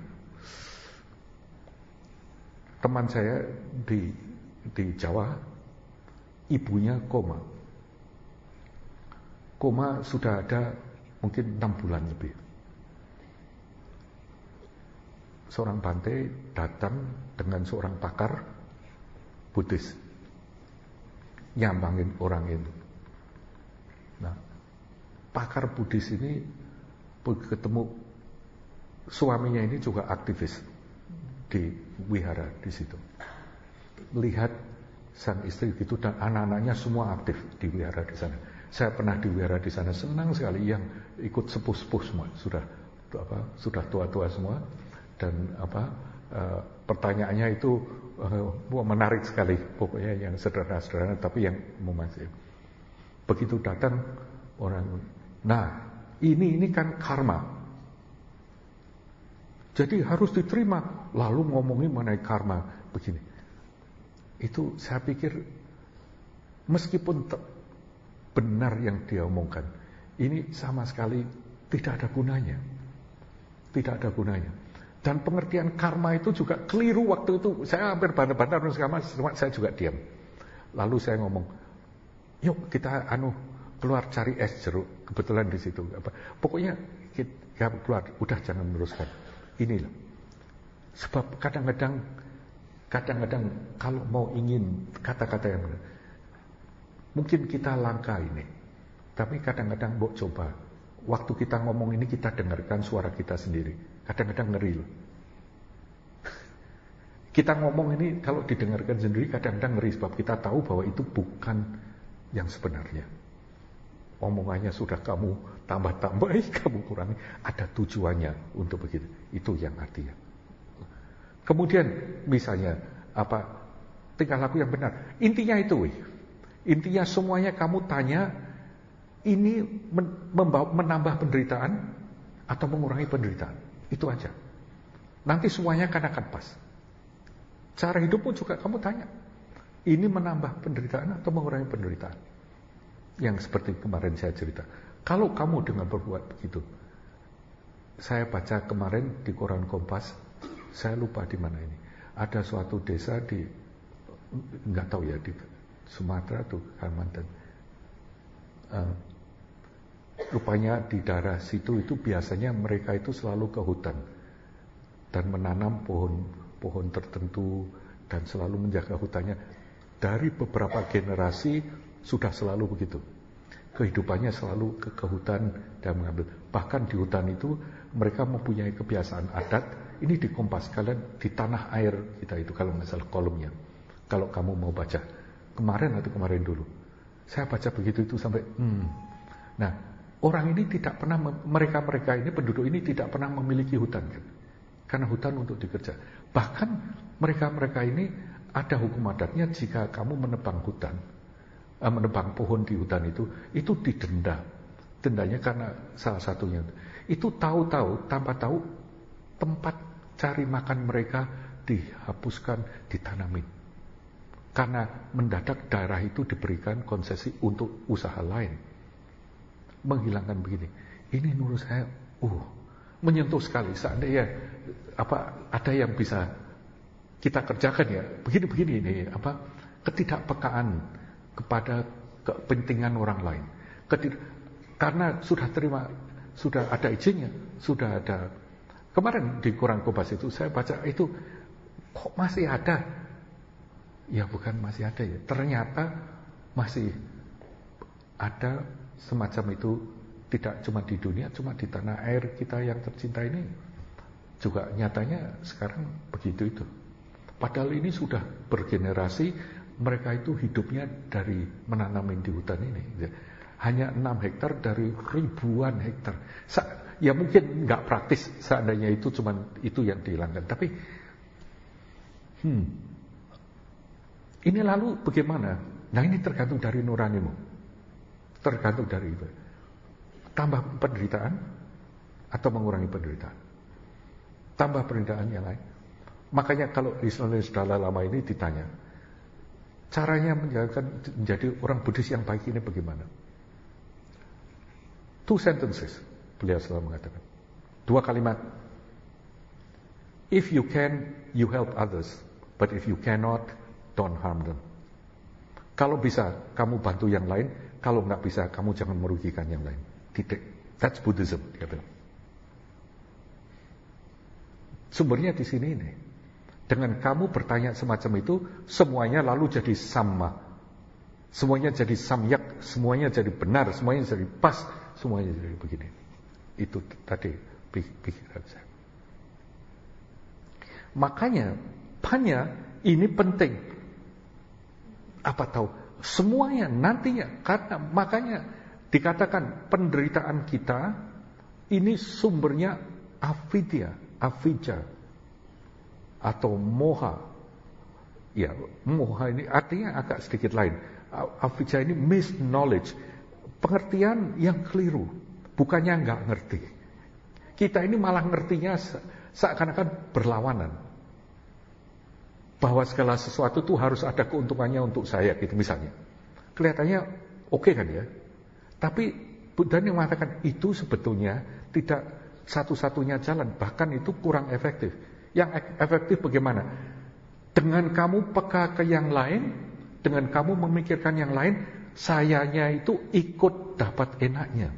Teman saya di Jawa, ibunya koma. Koma sudah ada mungkin 6 bulan lebih. Seorang Bante datang dengan seorang pakar Buddhis, nyambangin orang itu. Nah, pakar Buddhis ini ketemu suaminya ini juga aktivis di wihara di situ. Lihat sang istri gitu dan anak-anaknya semua aktif di wihara di sana. Saya pernah di wihara di sana, senang sekali, yang ikut sepuh-sepuh semua, sudah tua-tua semua. Dan pertanyaannya itu menarik sekali, pokoknya yang sederhana-sederhana tapi yang memasif. Begitu datang orang, nah ini kan karma, jadi harus diterima. Lalu ngomongin mengenai karma begini. Itu saya pikir meskipun benar yang dia omongkan, ini sama sekali tidak ada gunanya. Tidak ada gunanya. Dan pengertian karma itu juga keliru waktu itu. Saya hampir bandar-bandar cuma saya juga diam. Lalu saya ngomong, yuk kita keluar cari es jeruk. Kebetulan di situ. Pokoknya kita keluar, udah jangan meneruskan. Ini loh. Sebab kadang-kadang kalau mau ingin kata-kata yang benar, mungkin kita langka ini. Tapi kadang-kadang mbok coba, waktu kita ngomong ini kita dengarkan suara kita sendiri. Kadang-kadang ngeri loh. Kita ngomong ini kalau didengarkan sendiri kadang-kadang ngeri, sebab kita tahu bahwa itu bukan yang sebenarnya. Omongannya sudah kamu tambah-tambahi, kamu kurangi, ada tujuannya untuk begitu. Itu yang artinya. Kemudian misalnya tingkah laku yang benar. Intinya itu, intinya semuanya kamu tanya, ini menambah penderitaan atau mengurangi penderitaan. Itu aja. Nanti semuanya akan pas. Cara hidupmu juga kamu tanya, ini menambah penderitaan atau mengurangi penderitaan? Yang seperti kemarin saya cerita. Kalau kamu dengan berbuat begitu, saya baca kemarin di koran Kompas, saya lupa di mana ini. Ada suatu desa di, nggak tahu ya, di Sumatera atau Kalimantan. Rupanya di daerah situ itu biasanya mereka itu selalu ke hutan dan menanam pohon tertentu dan selalu menjaga hutannya. Dari beberapa generasi sudah selalu begitu. Kehidupannya selalu ke hutan dan mengambil. Bahkan di hutan itu mereka mempunyai kebiasaan adat. Ini di Kompas kalian, di tanah air kita itu kalau nggak salah kolomnya. Kalau kamu mau baca kemarin dulu, saya baca begitu itu sampai. Nah, orang ini tidak pernah, mereka ini penduduk ini tidak pernah memiliki hutan kan? Karena hutan untuk dikerja. Bahkan mereka ini ada hukum adatnya, jika kamu menebang hutan, menebang pohon di hutan itu didenda. Dendanya karena salah satunya itu tahu-tahu tanpa tahu tempat cari makan mereka dihapuskan, ditanamin. Karena mendadak daerah itu diberikan konsesi untuk usaha lain. Menghilangkan begini. Ini menurut saya menyentuh sekali. Seandainya ada yang bisa kita kerjakan ya, begini ini ketidakpekaan kepada kepentingan orang lain. Karena sudah ada izinnya, sudah ada. Kemarin di koran Kompas itu saya baca itu, kok masih ada? Ya bukan masih ada ya, ternyata masih ada semacam itu. Tidak cuma di dunia, cuma di tanah air kita yang tercinta ini juga nyatanya sekarang begitu itu. Padahal ini sudah bergenerasi, mereka itu hidupnya dari menanamin di hutan ini. Hanya 6 hektar dari ribuan hektar. Ya mungkin nggak praktis seandainya itu cuma itu yang dihilangkan. Tapi ini lalu bagaimana? Nah ini tergantung dari nuranimu, tergantung dari itu. Tambah penderitaan atau mengurangi penderitaan? Tambah penderitaan yang lain. Makanya kalau Islam sudah lama ini ditanya, caranya menjadi orang Buddhis yang baik ini bagaimana? 2 sentences, beliau selalu mengatakan. 2 kalimat. If you can, you help others. But if you cannot, don't harm them. Kalau bisa, kamu bantu yang lain. Kalau nggak bisa, kamu jangan merugikan yang lain. Titik. That's Buddhism, dia bilang. Sumbernya di sini ini. Dengan kamu bertanya semacam itu, semuanya lalu jadi sama. Semuanya jadi samyak, semuanya jadi benar, semuanya jadi pas, semuanya jadi begini. Itu tadi pikiran saya. Makanya ini penting. Apa tahu? Semuanya nantinya, karena makanya dikatakan penderitaan kita ini sumbernya avidya, avijja atau moha. Ya, moha ini artinya agak sedikit lain. Avijja ini misknowledge, pengertian yang keliru, bukannya nggak ngerti. Kita ini malah ngertinya seakan-akan berlawanan. Bahwa segala sesuatu itu harus ada keuntungannya untuk saya, gitu misalnya. Kelihatannya oke kan ya? Tapi Buddha yang mengatakan itu sebetulnya tidak satu-satunya jalan, bahkan itu kurang efektif. Yang efektif bagaimana? Dengan kamu peka ke yang lain, dengan kamu memikirkan yang lain, sayanya itu ikut dapat enaknya.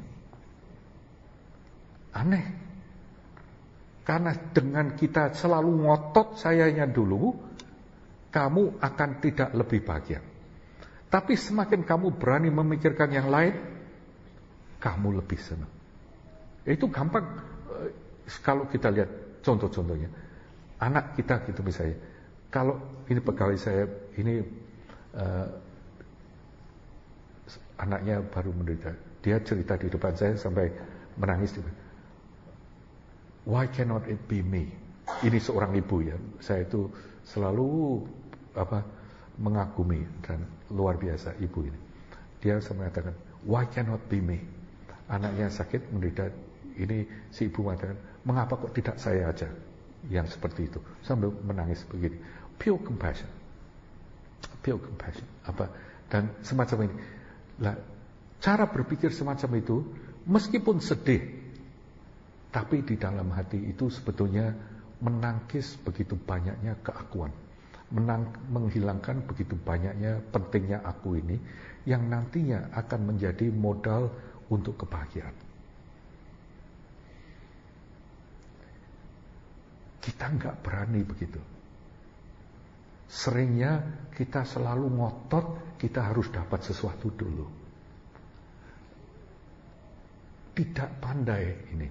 Aneh. Karena dengan kita selalu ngotot sayanya dulu, kamu akan tidak lebih bahagia. Tapi semakin kamu berani memikirkan yang lain, kamu lebih senang. Itu gampang. Kalau kita lihat contoh-contohnya, anak kita gitu misalnya, kalau ini pegawai saya, ini anaknya baru menderita, dia cerita di depan saya sampai menangis. Why cannot it be me? Ini seorang ibu ya, saya itu selalu mengagumi dan luar biasa ibu ini. Dia mengatakan, why cannot be me? Anaknya sakit menderita, ini si ibu mengatakan, mengapa kok tidak saya aja yang seperti itu, sambil menangis begini. Pure compassion. Dan semacam ini. Lah, cara berpikir semacam itu, meskipun sedih, tapi di dalam hati itu sebetulnya menangkis begitu banyaknya keakuan, menghilangkan begitu banyaknya pentingnya aku ini, yang nantinya akan menjadi modal untuk kebahagiaan. Kita nggak berani begitu. Seringnya kita selalu ngotot, kita harus dapat sesuatu dulu. Tidak pandai ini.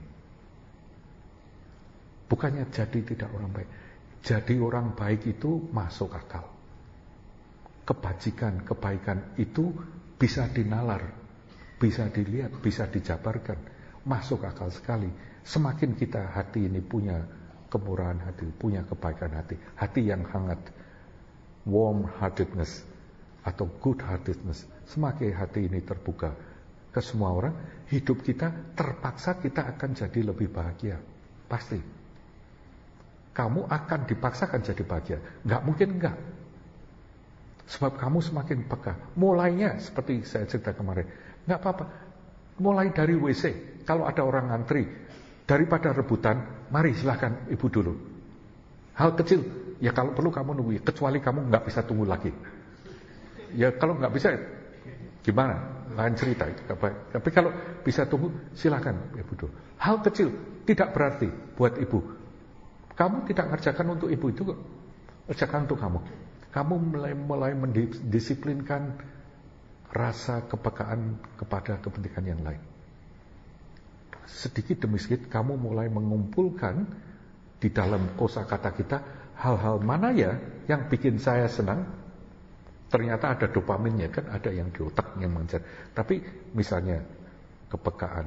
Bukannya jadi tidak orang baik. Jadi orang baik itu masuk akal. Kebajikan, kebaikan itu bisa dinalar, bisa dilihat, bisa dijabarkan. Masuk akal sekali. Semakin kita hati ini punya kemurahan hati, punya kebaikan hati, hati yang hangat, warm heartedness atau good heartedness, semakin hati ini terbuka ke semua orang, hidup kita terpaksa kita akan jadi lebih bahagia. Pasti. Kamu akan dipaksakan jadi bahagia. Nggak mungkin enggak. Sebab kamu semakin peka. Mulainya seperti saya cerita kemarin. Nggak apa-apa. Mulai dari WC. Kalau ada orang ngantri, daripada rebutan, mari silahkan ibu dulu. Hal kecil, ya kalau perlu kamu nunggu, kecuali kamu nggak bisa tunggu lagi. Ya kalau nggak bisa, gimana? Lain cerita. Tapi kalau bisa tunggu, silahkan ibu dulu. Hal kecil, tidak berarti buat ibu. Kamu tidak ngerjakan untuk ibu itu, kerjakan untuk kamu. Kamu mulai mendisiplinkan rasa kepekaan kepada kepentingan yang lain. Sedikit demi sedikit kamu mulai mengumpulkan di dalam kosakata kita hal-hal mana ya yang bikin saya senang. Ternyata ada dopaminnya kan, ada yang di otak yang mengejar. Tapi misalnya kepekaan,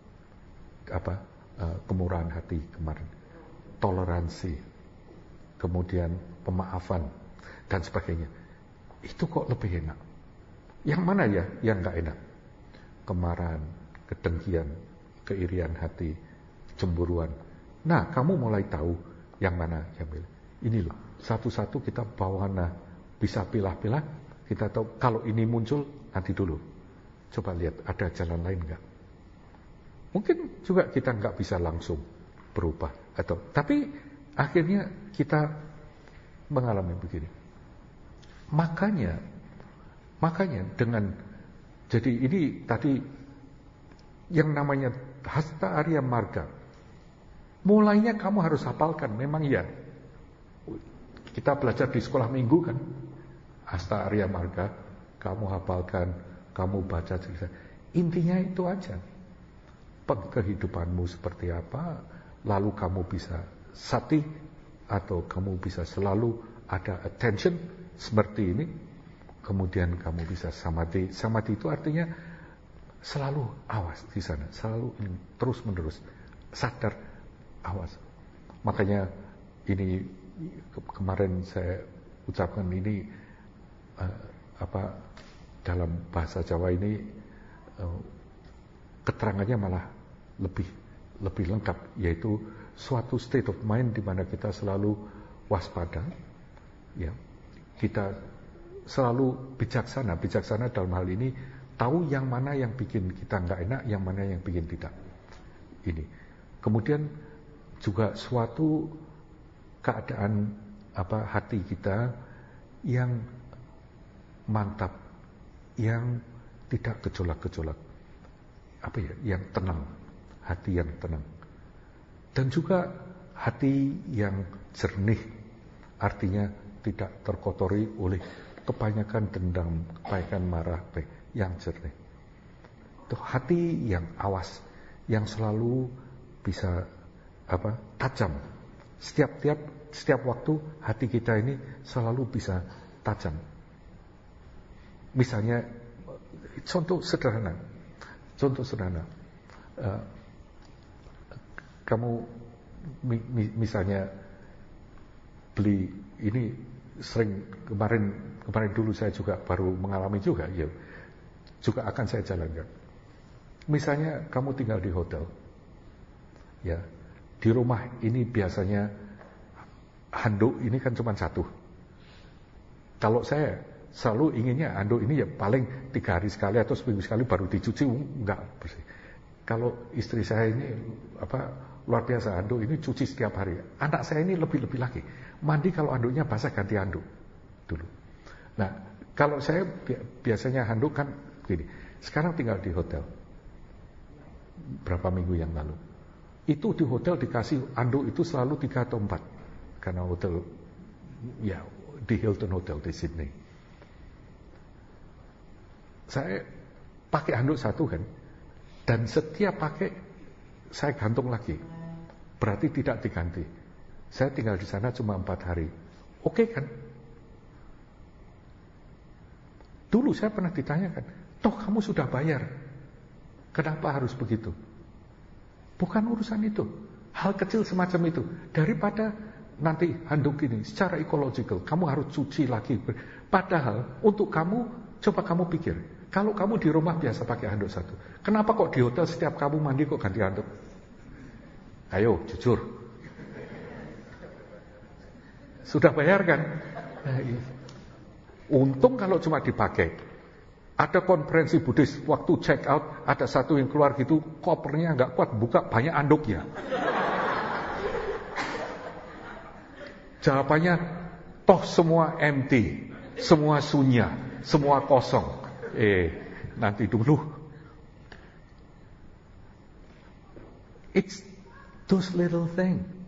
kemurahan hati kemarin, toleransi, kemudian pemaafan dan sebagainya. Itu kok lebih enak. Yang mana ya yang nggak enak? Kemarahan, kedengkian, keirian hati, cemburuan. Nah, kamu mulai tahu yang mana yang pilih. Ini loh, satu-satu kita bawana bisa pilah-pilah. Kita tahu kalau ini muncul nanti dulu. Coba lihat ada jalan lain nggak? Mungkin juga kita nggak bisa langsung berubah tapi akhirnya kita mengalami begini. Makanya dengan jadi ini tadi yang namanya Hasta Arya Marga. Mulainya kamu harus hafalkan, memang ya. Kita belajar di sekolah minggu kan, Hasta Arya Marga, kamu hafalkan, kamu baca cerita. Intinya itu aja. Kehidupanmu seperti apa, lalu kamu bisa sati atau kamu bisa selalu ada attention seperti ini, kemudian kamu bisa samadhi. Samadhi itu artinya selalu awas di sana, selalu terus menerus sadar, awas. Makanya ini kemarin saya ucapkan ini dalam bahasa Jawa ini keterangannya malah lebih lengkap, yaitu suatu state of mind di mana kita selalu waspada, ya, kita selalu bijaksana dalam hal ini, tahu yang mana yang bikin kita nggak enak, yang mana yang bikin tidak. Ini, kemudian juga suatu keadaan hati kita yang mantap, yang tidak gejolak-gejolak, yang tenang. Hati yang tenang. Dan juga hati yang jernih. Artinya tidak terkotori oleh kebanyakan dendam, kebanyakan marah, yang jernih. Itu hati yang awas, yang selalu bisa tajam. Setiap waktu hati kita ini selalu bisa tajam. Misalnya contoh sederhana. Kamu misalnya beli ini, sering kemarin dulu saya juga baru mengalami juga, ya juga akan saya jalankan. Misalnya kamu tinggal di hotel, ya di rumah ini biasanya handuk ini kan cuma satu. Kalau saya selalu inginnya handuk ini ya paling 3 hari sekali atau seminggu sekali baru dicuci, enggak bersih. Kalau istri saya ini luar biasa, handuk ini cuci setiap hari. Anak saya ini lebih lagi, mandi kalau handuknya basah ganti handuk dulu. Nah, kalau saya biasanya handuk kan gini. Sekarang tinggal di hotel. Berapa minggu yang lalu, itu di hotel dikasih handuk itu selalu 3 atau 4, karena hotel ya di Hilton Hotel di Sydney. Saya pakai handuk satu kan, dan setiap pakai saya gantung lagi, berarti tidak diganti. Saya tinggal di sana cuma 4 hari, oke kan? Dulu saya pernah ditanyakan, toh kamu sudah bayar, kenapa harus begitu? Bukan urusan itu. Hal kecil semacam itu. Daripada nanti handuk ini secara ekologikal kamu harus cuci lagi. Padahal untuk kamu, coba kamu pikir, kalau kamu di rumah biasa pakai handuk satu, kenapa kok di hotel setiap kamu mandi kok ganti handuk? Ayo jujur. Sudah bayar kan? Untung kalau cuma dipakai. Ada konferensi Buddhis, waktu check out ada satu yang keluar gitu, kopernya nggak kuat buka, banyak anduknya. Jawabannya, toh semua empty, semua sunya, semua kosong. Nanti dulu. It's those little things.